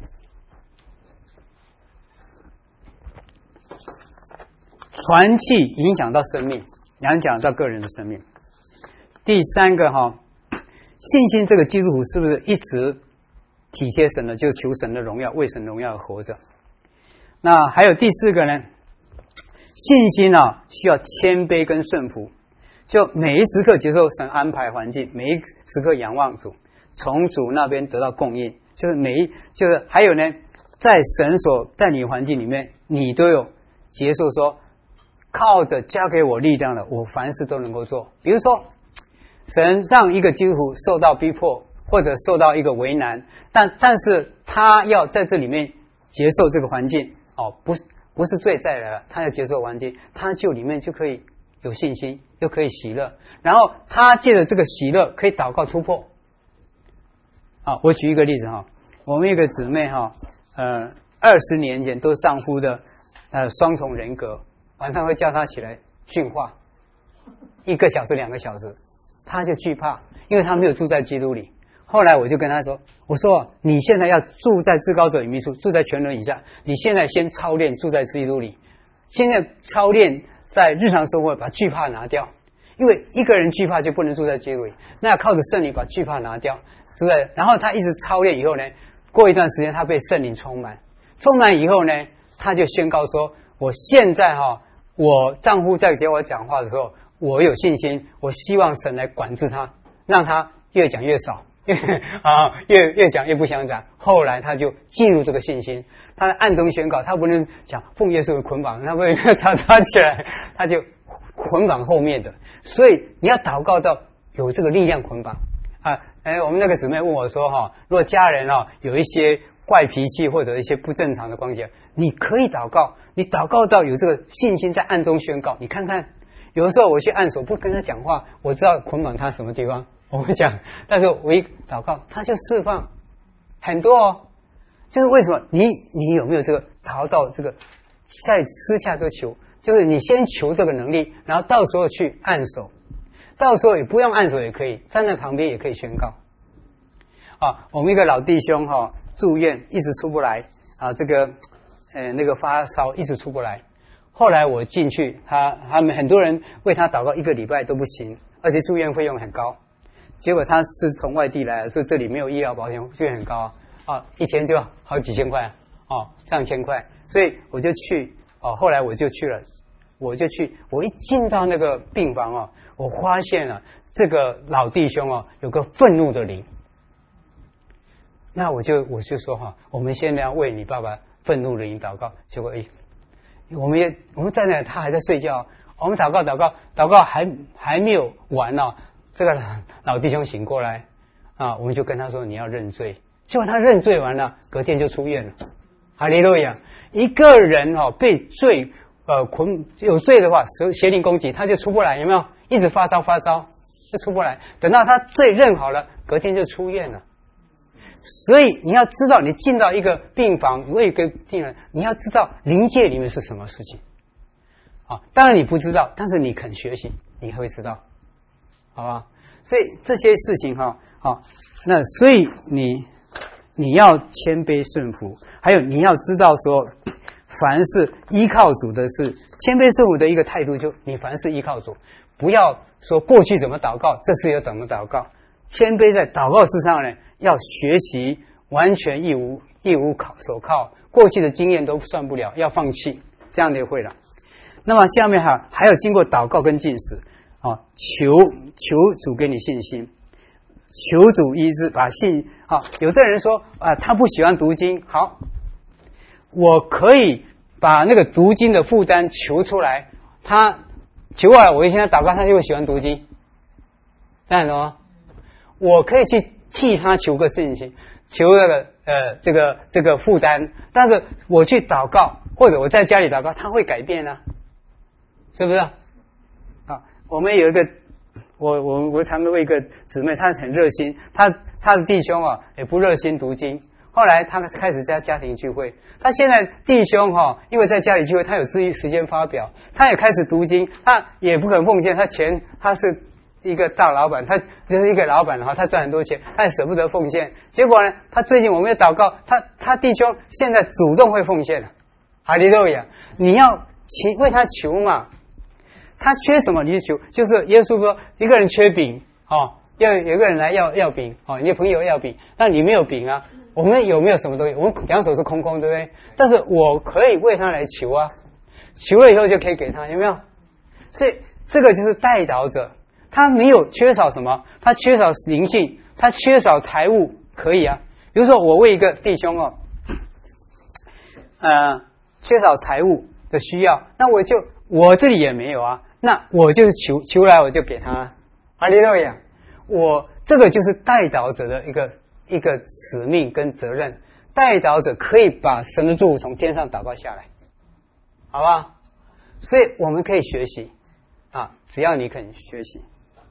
团契影响到生命，影响到个人的生命。第三个哈，信心这个基督徒是不是一直体贴神的，就求神的荣耀，为神荣耀而活着？那还有第四个呢？信心啊，需要谦卑跟顺服，就每一时刻接受神安排环境，每一时刻仰望主，从主那边得到供应，就是每一就是还有呢，在神所带领环境里面，你都有接受说，靠着加给我力量的，我凡事都能够做。比如说，神让一个基督徒受到逼迫，或者受到一个为难，但但是他要在这里面接受这个环境。哦，不是不是罪再来了，他要接受环境，他就里面就可以有信心，又可以喜乐，然后他借着这个喜乐可以祷告突破。啊，我举一个例子哈，我们一个姊妹哈，呃，二十年前都是丈夫的呃双重人格，晚上会叫他起来训话，一个小时两个小时，他就惧怕，因为他没有住在基督里。后来我就跟他说，我说你现在要住在至高者隐秘处，住在全能以下，你现在先操练住在基督里，现在操练在日常生活把惧怕拿掉，因为一个人惧怕就不能住在基督里，那要靠着圣灵把惧怕拿掉，对不对？然后他一直操练以后呢，过一段时间他被圣灵充满，充满以后呢，他就宣告说，我现在哈、哦，我丈夫在给我讲话的时候，我有信心，我希望神来管制他，让他越讲越少。啊，越越讲越不想讲。后来他就进入这个信心，他暗中宣告，他不能讲奉耶稣为捆绑，他不能他他起来，他就捆绑后面的。所以你要祷告到有这个力量捆绑啊！哎，我们那个姊妹问我说哈，如果家人啊有一些怪脾气或者一些不正常的关系，你可以祷告，你祷告到有这个信心在暗中宣告，你看看，有的时候我去暗所不跟他讲话，我知道捆绑他什么地方。我会讲，但是我一祷告，他就释放很多哦。就是为什么你你有没有这个逃到这个在私下就求，就是你先求这个能力，然后到时候去按手，到时候也不用按手也可以，站在旁边也可以宣告。啊，我们一个老弟兄哈、哦、住院一直出不来啊，这个呃那个发烧一直出不来。后来我进去，他他们很多人为他祷告一个礼拜都不行，而且住院费用很高。结果他是从外地来的，所以这里没有医疗保险，费用很高啊，一天就好几千块哦，上千块。所以我就去哦，后来我就去了，我就去，我一进到那个病房哦，我发现了这个老弟兄哦，有个愤怒的灵。那我就我就说哈，我们现在要为你爸爸愤怒的灵祷告。结果诶，我们也我们在那，他还在睡觉，我们祷告祷告祷告还还没有完呢、哦。这个老弟兄醒过来啊，我们就跟他说你要认罪，结果他认罪完了，隔天就出院了。哈利路亚！一个人哦被罪呃捆有罪的话，邪灵攻击，他就出不来，有没有？一直发烧发烧就出不来，等到他罪认好了，隔天就出院了。 所以你要知道，你进到一个病房，为一个病人，你要知道灵界里面是什么事情。啊，当然你不知道，但是你肯学习，你会知道，好吧？所以这些事情哈，好，那所以你你要谦卑顺服，还有你要知道说，凡是依靠主的是谦卑顺服的一个态度，就你凡是依靠主，不要说过去怎么祷告，这次又怎么祷告。谦卑在祷告事上呢，要学习完全一无一无靠手靠，过去的经验都算不了，要放弃，这样就会了。那么下面还还有经过祷告跟禁食啊，求求主给你信心，求主医治，把信啊。有的人说啊，他不喜欢读经，好，我可以把那个读经的负担求出来，他求过来，我一现在祷告，他就会喜欢读经，这样懂吗？我可以去替他求个信心，求那个呃这个这个负担，但是我去祷告，或者我在家里祷告，他会改变啊。是不是啊？我们有一个，我我我常为一个姊妹，她很热心，她她的弟兄啊也不热心读经，后来她开始在家庭聚会，她现在弟兄哈、啊，因为在家里聚会，他有自己时间发表，他也开始读经，他也不肯奉献，他钱他是一个大老板，他就是一个老板哈，他赚很多钱，他也舍不得奉献，结果呢，他最近我们也祷告，他他弟兄现在主动会奉献了，哈利路亚！你要祈为他求嘛。他缺什么你就求，就是耶稣说一个人缺饼哦，要有一个人来要要饼哦，你的朋友要饼，那你没有饼啊，我们有没有什么东西？我们两手是空空，对不对？但是我可以为他来求啊，求了以后就可以给他，有没有？所以这个就是代祷者，他没有缺少什么，他缺少灵性，他缺少财物，可以啊。比如说我为一个弟兄哦，呃，缺少财物的需要，那我就我这里也没有啊。那我就是求求来我就给他，哈利路亚！我这个就是代祷者的一个一个使命跟责任，代祷者可以把神的祝福从天上祷告下来，好吧？所以我们可以学习啊，只要你肯学习。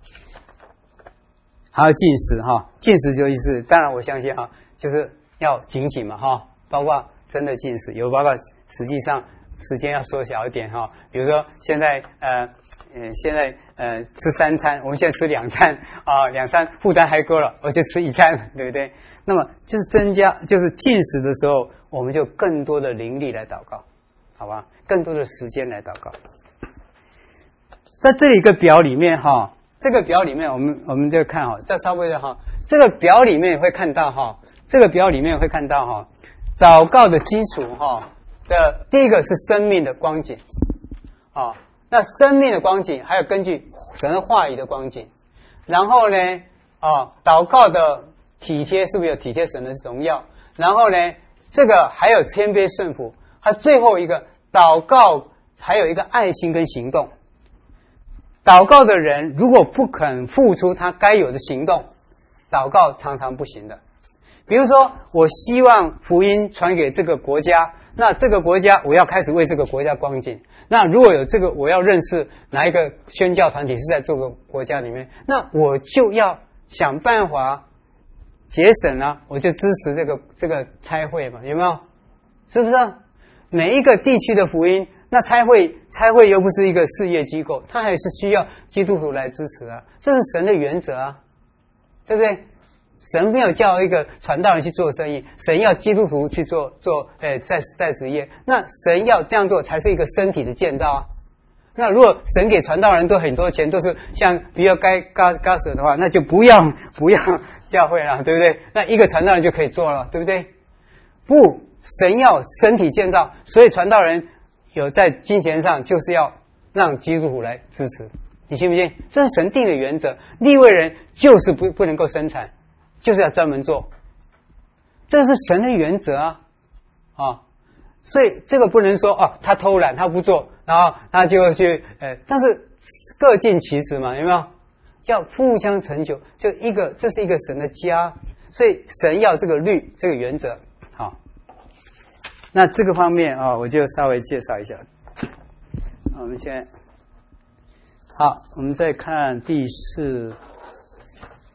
还有禁食哈，禁食就意思，当然我相信哈，就是要警醒嘛哈，包括真的禁食，有包括实际上。时间要缩小一点哈，比如说现在呃呃现在呃吃三餐，我们现在吃两餐啊，两餐负担还够了，我就吃一餐，对不对？那么就是增加，就是禁食的时候，我们就更多的灵力来祷告，好吧？更多的时间来祷告。在这里一个表里面哈，这个表里面我们我们就看哈，再稍微的哈，这个表里面会看到哈，这个表里面会看到哈，祷告的基础哈。的第一个是生命的光景，啊，那生命的光景还有根据神的话语的光景，然后呢，啊，祷告的体贴是不是有体贴神的荣耀？然后呢，这个还有谦卑顺服，还最后一个祷告还有一个爱心跟行动。祷告的人如果不肯付出他该有的行动，祷告常常不行的。比如说，我希望福音传给这个国家。那这个国家，我要开始为这个国家光景。那如果有这个，我要认识哪一个宣教团体是在这个国家里面，那我就要想办法节省啊，我就支持这个这个差会嘛，有没有？是不是？每一个地区的福音，那差会差会又不是一个事业机构，它还是需要基督徒来支持啊，这是神的原则啊，对不对？神没有叫一个传道人去做生意，神要基督徒去做做，呃，在在职业。那神要这样做，才是一个身体的建造啊。那如果神给传道人都很多钱，都是像比尔盖盖盖茨的话，那就不要不要教会了，对不对？那一个传道人就可以做了，对不对？不，神要身体建造，所以传道人有在金钱上就是要让基督徒来支持，你信不信？这是神定的原则。利未人就是不不能够生产。就是要专门做，这是神的原则啊，啊，所以这个不能说哦，他偷懒，他不做，然后他就去，呃，但是各尽其职嘛，有没有？要互相成就，就一个，这是一个神的家，所以神要这个律，这个原则，好。那这个方面啊、哦，我就稍微介绍一下。我们先，好，我们再看第四。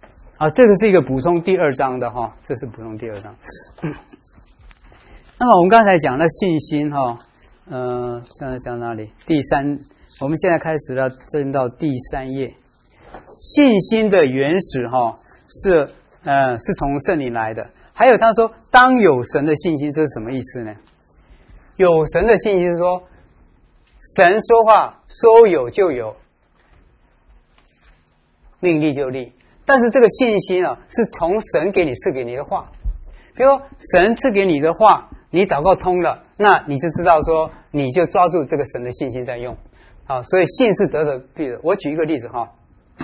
啊，这个是一个补充第二章的哈，这是补充第二章。嗯、那么我们刚才讲了信心哈，呃，现在讲哪里？第三，我们现在开始了，进到第三页。信心的原始哈是呃是从圣灵来的。还有他说，当有神的信心，这是什么意思呢？有神的信心是说，神说话说有就有，命立就立。但是这个信心啊，是从神给你赐给你的话。比如神赐给你的话，你祷告通了，那你就知道说，你就抓住这个神的信心在用。啊，所以信是得的必的。我举一个例子哈，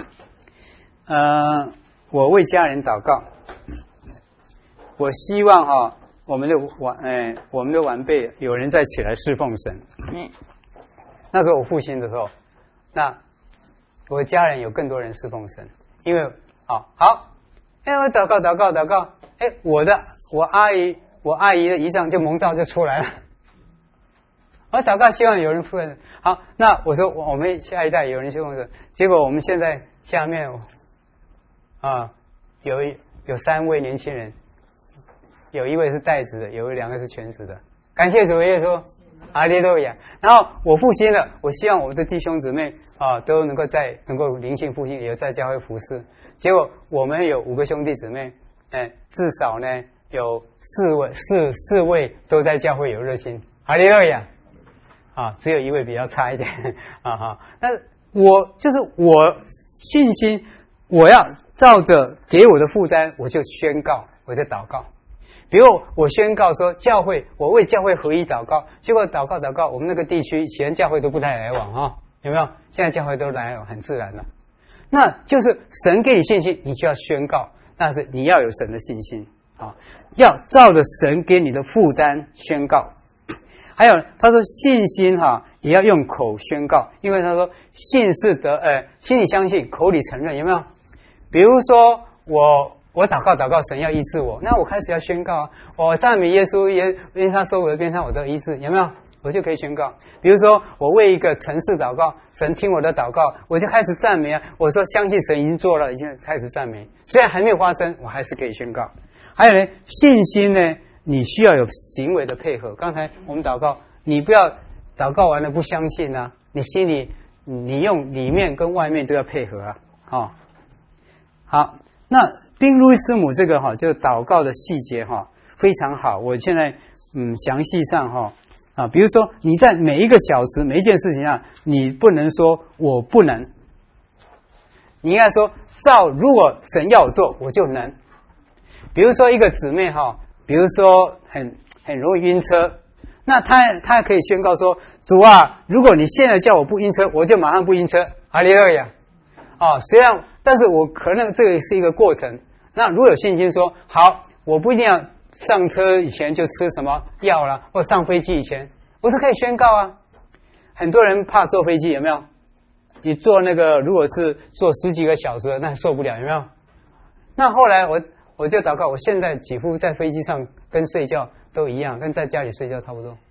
呃，我为家人祷告，我希望哈，我们的晚哎，我们的晚辈有人再起来侍奉神。嗯，那时候我复兴的时候，那我的家人有更多人侍奉神，因为好好，哎，我祷告祷告祷告，哎，我的我阿姨我阿姨的遗像就蒙召就出来了。我祷告希望有人复兴。好，那我说我们下一代有人侍奉神，结果我们现在下面啊有一有三位年轻人。有一位是代职的，有两个是全职的。感谢主耶稣，阿利路亚。然后我复兴了，我希望我的弟兄姊妹啊都能够在能够灵性复兴，也在教会服侍。结果我们有五个兄弟姊妹，哎，至少呢有四位四四位都在教会有热心，阿利路亚。啊，只有一位比较差一点啊哈。但是我就是我信心，我要照着给我的负担，我就宣告，我就祷告。比如我宣告说教会，我为教会合一祷告，结果祷告祷告，我们那个地区以前教会都不太来往哈，有没有？现在教会都来往，很自然了。那就是神给你信心，你就要宣告，但是你要有神的信心啊，要照着神给你的负担宣告。还有他说信心哈也要用口宣告，因为他说信是得呃心里相信，口里承认，有没有？比如说我。我祷告祷告神要医治我，那我开始要宣告啊，我赞美耶稣，耶因他受我的鞭伤我得医治，有没有？我就可以宣告。比如说我为一个城市祷告，神听我的祷告，我就开始赞美啊，我说相信神已经做了，已经开始赞美，虽然还没有发生，我还是可以宣告。还有呢，信心呢，你需要有行为的配合。刚才我们祷告，你不要祷告完了不相信啊，你心里你用里面跟外面都要配合啊。哦，好，那宾路易斯姆这个哈，就祷告的细节哈非常好。我现在嗯详细上哈啊，比如说你在每一个小时每一件事情上，你不能说我不能，你应该说照如果神要我做，我就能。比如说一个姊妹哈，比如说很很容易晕车，那他他可以宣告说：主啊，如果你现在叫我不晕车，我就马上不晕车。哈利路亚！啊，虽然但是我可能这个是一个过程。那如果有信心说好，我不一定要上车以前就吃什么药啦，或上飞机以前，我是可以宣告啊。很多人怕坐飞机，有没有？你坐那个如果是坐十几个小时，那受不了，有没有？那后来我我就祷告，我现在几乎在飞机上跟睡觉都一样，跟在家里睡觉差不多。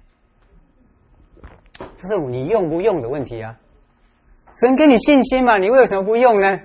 这是你用不用的问题啊。神给你信心嘛，你为什么不用呢？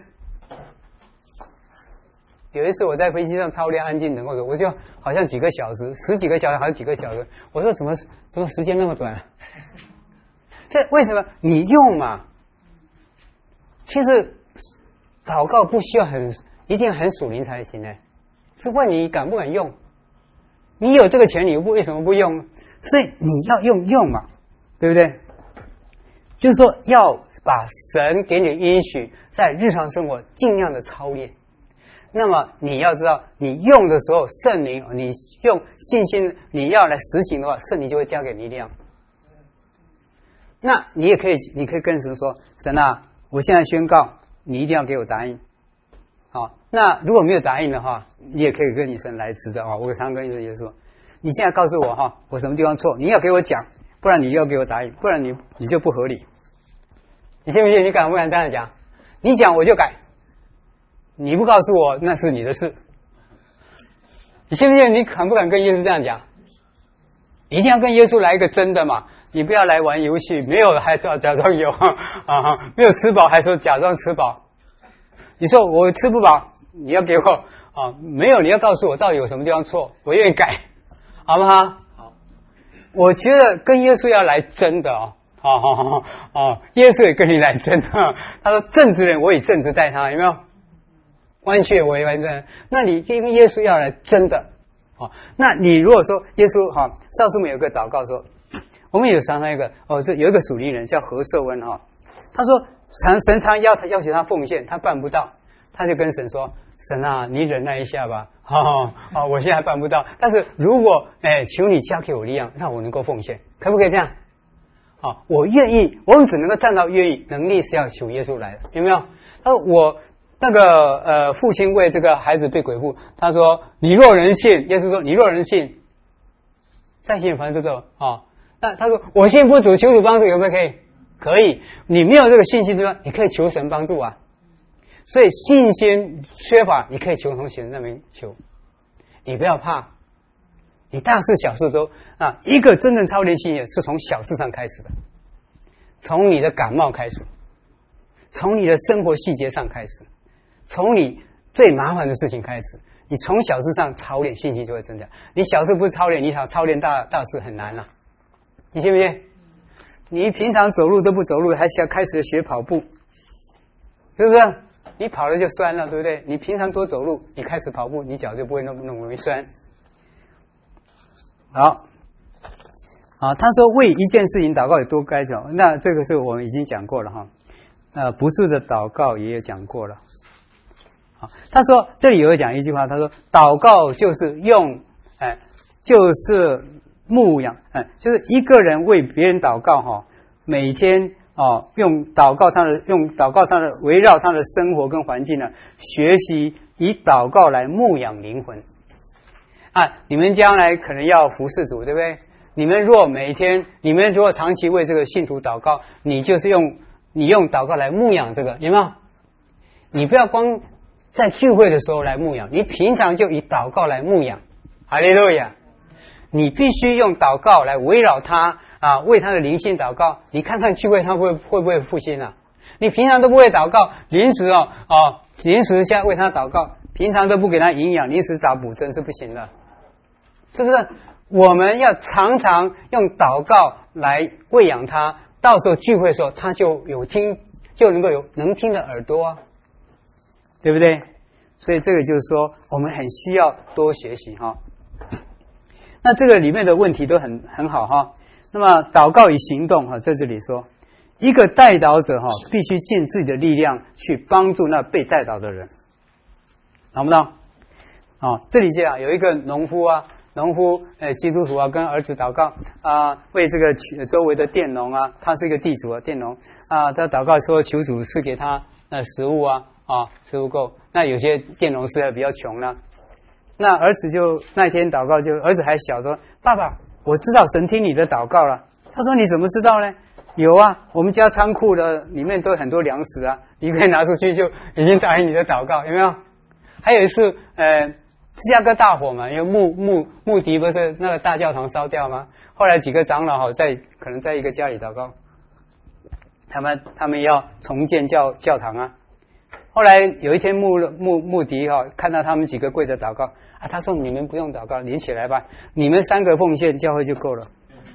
有一次我在飞机上超练安静等候，我就好像几个小时，十几个小时还是几个小时，我说怎么怎么时间那么短、啊？这为什么？你用嘛。其实祷告不需要很一定很属灵才行呢，是问你敢不敢用。你有这个钱，你不为什么不用？所以你要用用嘛，对不对？就是说要把神给你的应许在日常生活尽量的操练。那么你要知道，你用的时候，圣灵，你用信心，你要来实行的话，圣灵就会加给你力量。那你也可以，你可以跟神说：神啊，我现在宣告，你一定要给我答应。好，那如果没有答应的话，你也可以跟你神来迟的啊。我常跟耶稣说：你现在告诉我哈，我什么地方错，你要给我讲，不然你要给我答应，不然你你就不合理。你信不信？你敢不敢这样讲？你讲我就改。你不告诉我，那是你的事。你信不信？你敢不敢跟耶稣这样讲？一定要跟耶稣来一个真的嘛！你不要来玩游戏，没有还假假装有啊，没有吃饱还说假装吃饱。你说我吃不饱， 你要给我啊，没有，你要告诉我到底有什么地方错，我愿意改，好不好？好。我觉得跟耶稣要来争的哦，哦哦哦，耶稣也跟你来争啊。他说正直人我以正直待他，有没有？弯曲为弯正，那你跟耶稣要来争的，哦，那你如果说耶稣哈，上次我们有个祷告说，我们有常常一个哦，是有一个属灵人叫何寿温哈，他说神神常要他要求他奉献，他办不到，他就跟神说，神啊，你忍耐一下吧，哦哦，我现在还办不到，但是如果哎，求你加给我力量，让我能够奉献，可不可以这样？哦，我愿意，我们只能够站到愿意，能力是要求耶稣来的，有没有？他说我。那个呃，父亲为这个孩子被鬼附，他说：“你若人信。”耶稣说：“你若人信，再信凡事都啊。哦”那他说：“我信不足，求主帮助，有没有可以？可以。你没有这个信心对吧？你可以求神帮助啊。所以信心缺乏，你可以求从神那边求。你不要怕，你大事小事都啊，一个真正超连信心是从小事上开始的，从你的感冒开始，从你的生活细节上开始。”从你最麻烦的事情开始，你从小事上操练，信心就会增加。你小事不操练，你想操练大大事很难啊，你信不信？你平常走路都不走路，还想开始学跑步，是不是？你跑了就酸了，对不对？你平常多走路，你开始跑步，你脚就不会那么那么容易酸。好，好，他说为一件事情祷告有多该讲，那这个是我们已经讲过了哈。呃，不住的祷告也有讲过了。他说这里有讲一句话，他说祷告就是用哎就是牧养，哎就是一个人为别人祷告哈，每天哦用祷告他的用祷告他的围绕他的生活跟环境呢，学习以祷告来牧养灵魂啊。你们将来可能要服侍主，对不对？你们若每天你们如果长期为这个信徒祷告，你就是用你用祷告来牧养这个，有没有？你不要光在聚会的时候来牧养，你平常就以祷告来牧养，哈利路亚！你必须用祷告来围绕他啊，为他的灵性祷告。你看看聚会他会会不会复兴啊？你平常都不会祷告，临时哦哦，临时现在为他祷告，平常都不给他营养，临时打补针是不行的，是不是？我们要常常用祷告来喂养他，到时候聚会的时候他就有听，就能够有能听的耳朵啊。对不对？所以这个就是说，我们很需要多学习哈。那这个里面的问题都很很好哈。那么祷告与行动哈，在这里说，一个代祷者哈，必须尽自己的力量去帮助那被代祷的人，懂不懂？哦，这里讲有一个农夫啊，农夫呃基督徒啊，跟儿子祷告啊，为这个周围的佃农啊，他是一个地主啊，佃农啊，他祷告说求主赐给他那食物啊。啊，吃不够。那有些佃农实在比较穷了，那儿子就那天祷告就，就儿子还小说，爸爸，我知道神听你的祷告了。他说你怎么知道呢？有啊，我们家仓库的里面都有很多粮食啊，你可以拿出去，就已经答应你的祷告，有没有？还有一次，呃，芝加哥大火嘛，因为穆穆穆迪不是那个大教堂烧掉吗？后来几个长老好在可能在一个家里祷告，他们他们要重建教教堂啊。后来有一天穆穆穆迪哈、哦、看到他们几个跪着祷告啊，他说你们不用祷告，连起来吧，你们三个奉献教会就够了。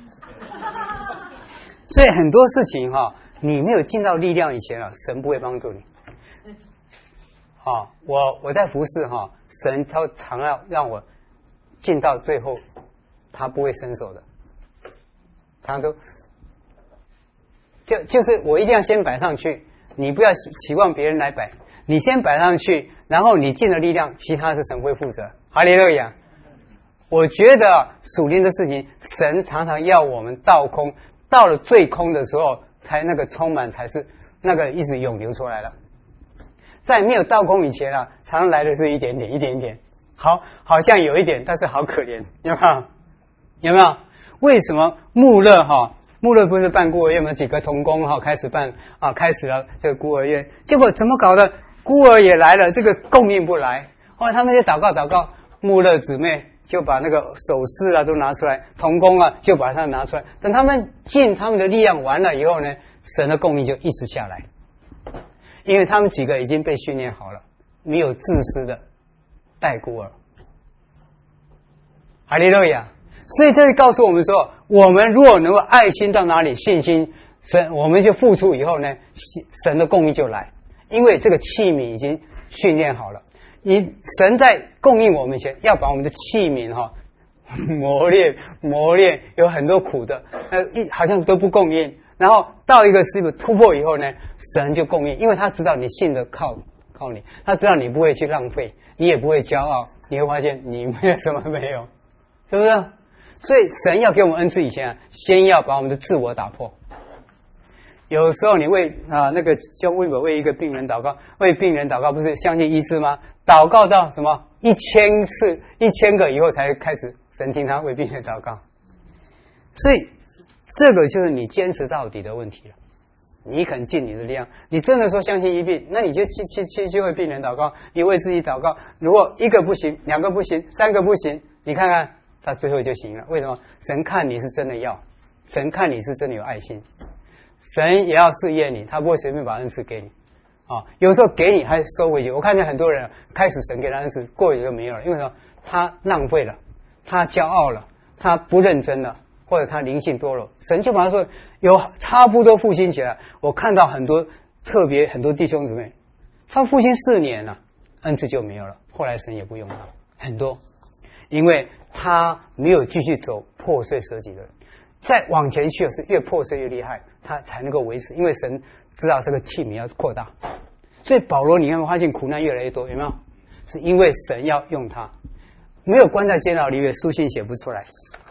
所以很多事情哈、哦，你没有尽到力量以前啊，神不会帮助你。哦，我我在服侍哈、哦，神他常要让我尽到最后，他不会伸手的，常都就就是我一定要先摆上去，你不要期望别人来摆。你先摆上去，然后你尽了力量，其他是神会负责。哈利路亚！我觉得属灵的事情，神常常要我们倒空，到了最空的时候，才那个充满，才是那个一直涌流出来了。在没有倒空以前啊，常常来的是一点点，一点点，好，好像有一点，但是好可怜，有没有？有没有？为什么穆勒哈？穆勒不是办孤儿院吗？几个同工哈开始办啊，开始了这个孤儿院，结果怎么搞的？孤儿也来了，这个供应不来。后来他们就祷告祷告，穆勒姊妹就把那个首饰啊都拿出来，同工啊就把它拿出来。等他们尽他们的力量完了以后呢，神的供应就一直下来，因为他们几个已经被训练好了， 没有自私的待孤儿。哈利路亚！所以这里告诉我们说，我们如果能够爱心到哪里，信心神我们就付出以后呢，神的供应就来，因为这个器皿已经训练好了。你神在供应我们前，要把我们的器皿哈、哦、磨练磨练，有很多苦的，呃，一好像都不供应，然后到一个是不突破以后呢，神就供应，因为他知道你信的靠靠你，他知道你不会去浪费，你也不会骄傲，你会发现你没有什么没有，是不是？所以神要给我们恩赐以前啊，先要把我们的自我打破。有时候你为啊那个叫为我为一个病人祷告，为病人祷告不是相信医治吗？祷告到什么一千次、一千个以后才开始神听他为病人祷告。所以这个就是你坚持到底的问题了。你肯尽你的力量，你真的说相信医病，那你就去去去去为病人祷告，你为自己祷告。如果一个不行，两个不行，三个不行，你看看他最后就行了。为什么？神看你是真的要，神看你是真的有爱心。神也要试验你，他不会随便把恩赐给你啊。有时候给你还收回去。我看见很多人开始神给他恩赐，过一个没有了，因为什么？他浪费了，他骄傲了，他不认真了，或者他灵性堕落，神就把他说有差不多复兴起来。我看到很多特别很多弟兄姊妹，他复兴四年了，恩赐就没有了，后来神也不用他很多，因为他没有继续走破碎舍己的人。再往前去是越破碎越厉害，他才能够维持，因为神知道这个器皿要扩大。所以保罗你看发现苦难越来越多，有没有？是因为神要用他，没有关在监牢里面，书信写不出来，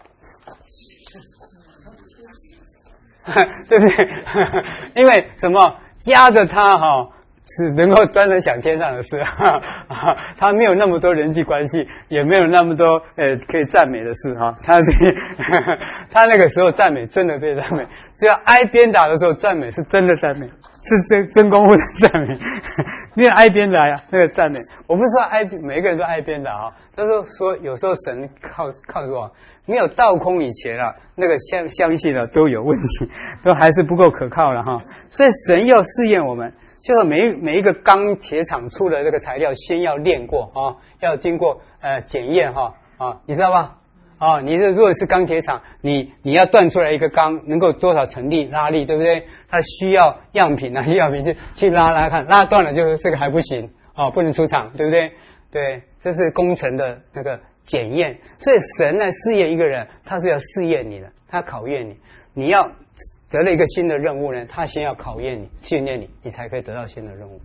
对不对？因为什么？压着他哈、哦，只能够专门想天上的事，哈哈，他没有那么多人际关系，也没有那么多呃可以赞美的事哈。他这他那个时候赞美真的被赞美，只要挨鞭打的时候赞美是真的赞美，是真真功夫的赞美，没有挨鞭打呀那个赞美。我不是说挨每一个人都挨鞭打哈，就是说有时候神靠靠着我，没有倒空以前啊，那个相相信的都有问题，都还是不够可靠了哈。所以神要试验我们。就是每每一个钢铁厂出的这个材料，先要炼过啊，要经过呃检验哈啊，你知道吧？啊，你这如果是钢铁厂，你你要断出来一个钢能够多少成力拉力，对不对？它需要样品拿去样品去去拉拉看，拉断了就是这个还不行啊，不能出厂，对不对？对，这是工程的那个检验。所以神来试验一个人，他是要试验你的，他考验你，你要。得了一个新的任务呢，他先要考验你、训练你，你才可以得到新的任务。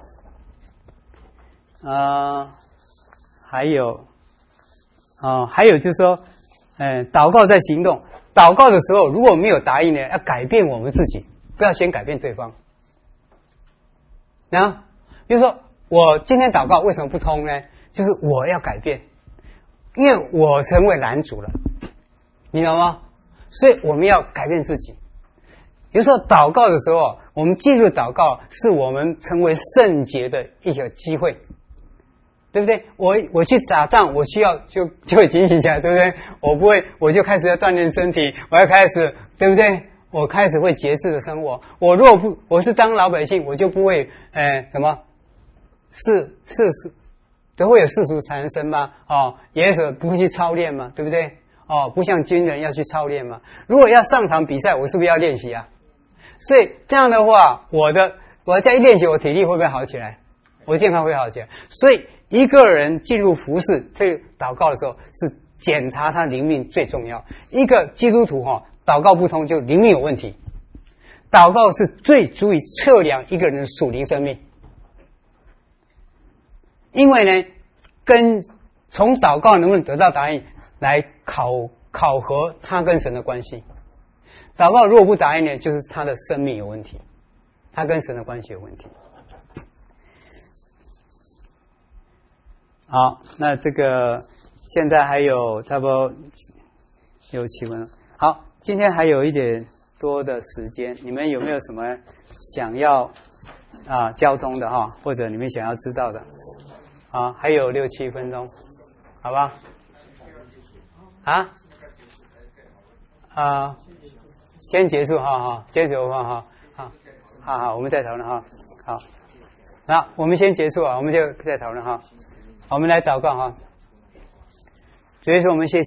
啊、呃，还有啊、呃，还有就是说，嗯、呃，祷告在行动。祷告的时候，如果没有答应呢，要改变我们自己，不要先改变对方。啊，比如说我今天祷告为什么不通呢？就是我要改变，因为我成为男主了，你懂吗？所以我们要改变自己。有时候祷告的时候，我们进入祷告是我们成为圣洁的一个机会，对不对？我我去打仗，我需要就就会警醒起来，对不对？我不会，我就开始要锻炼身体，我要开始，对不对？我开始会节制的生活。我如果不，我是当老百姓，我就不会，呃，什么世世俗都会有世俗缠身吗？哦，也是不会去操练嘛，对不对？哦，不像军人要去操练嘛。如果要上场比赛，我是不是要练习啊？所以这样的话，我的我再一练习，我体力会不会好起来？我健康会好起来。所以一个人进入服事、这个祷告的时候，是检查他灵命最重要。一个基督徒哈、哦，祷告不通就灵命有问题。祷告是最足以测量一个人的属灵生命，因为呢，跟从祷告能不能得到答案来考考核他跟神的关系。祷告如果不答应呢，就是他的生命有问题，他跟神的关系有问题。好，那这个现在还有差不多六七分了。好，今天还有一点多的时间，你们有没有什么想要啊交通的哈，或者你们想要知道的？啊，还有六七分钟，好吧？啊？啊？先结束哈哈，先结束哈哈，好，好好，我们再讨论哈，好。 那我们先结束啊，我们就再讨论哈。好，我们来祷告哈。主耶稣，我们谢谢。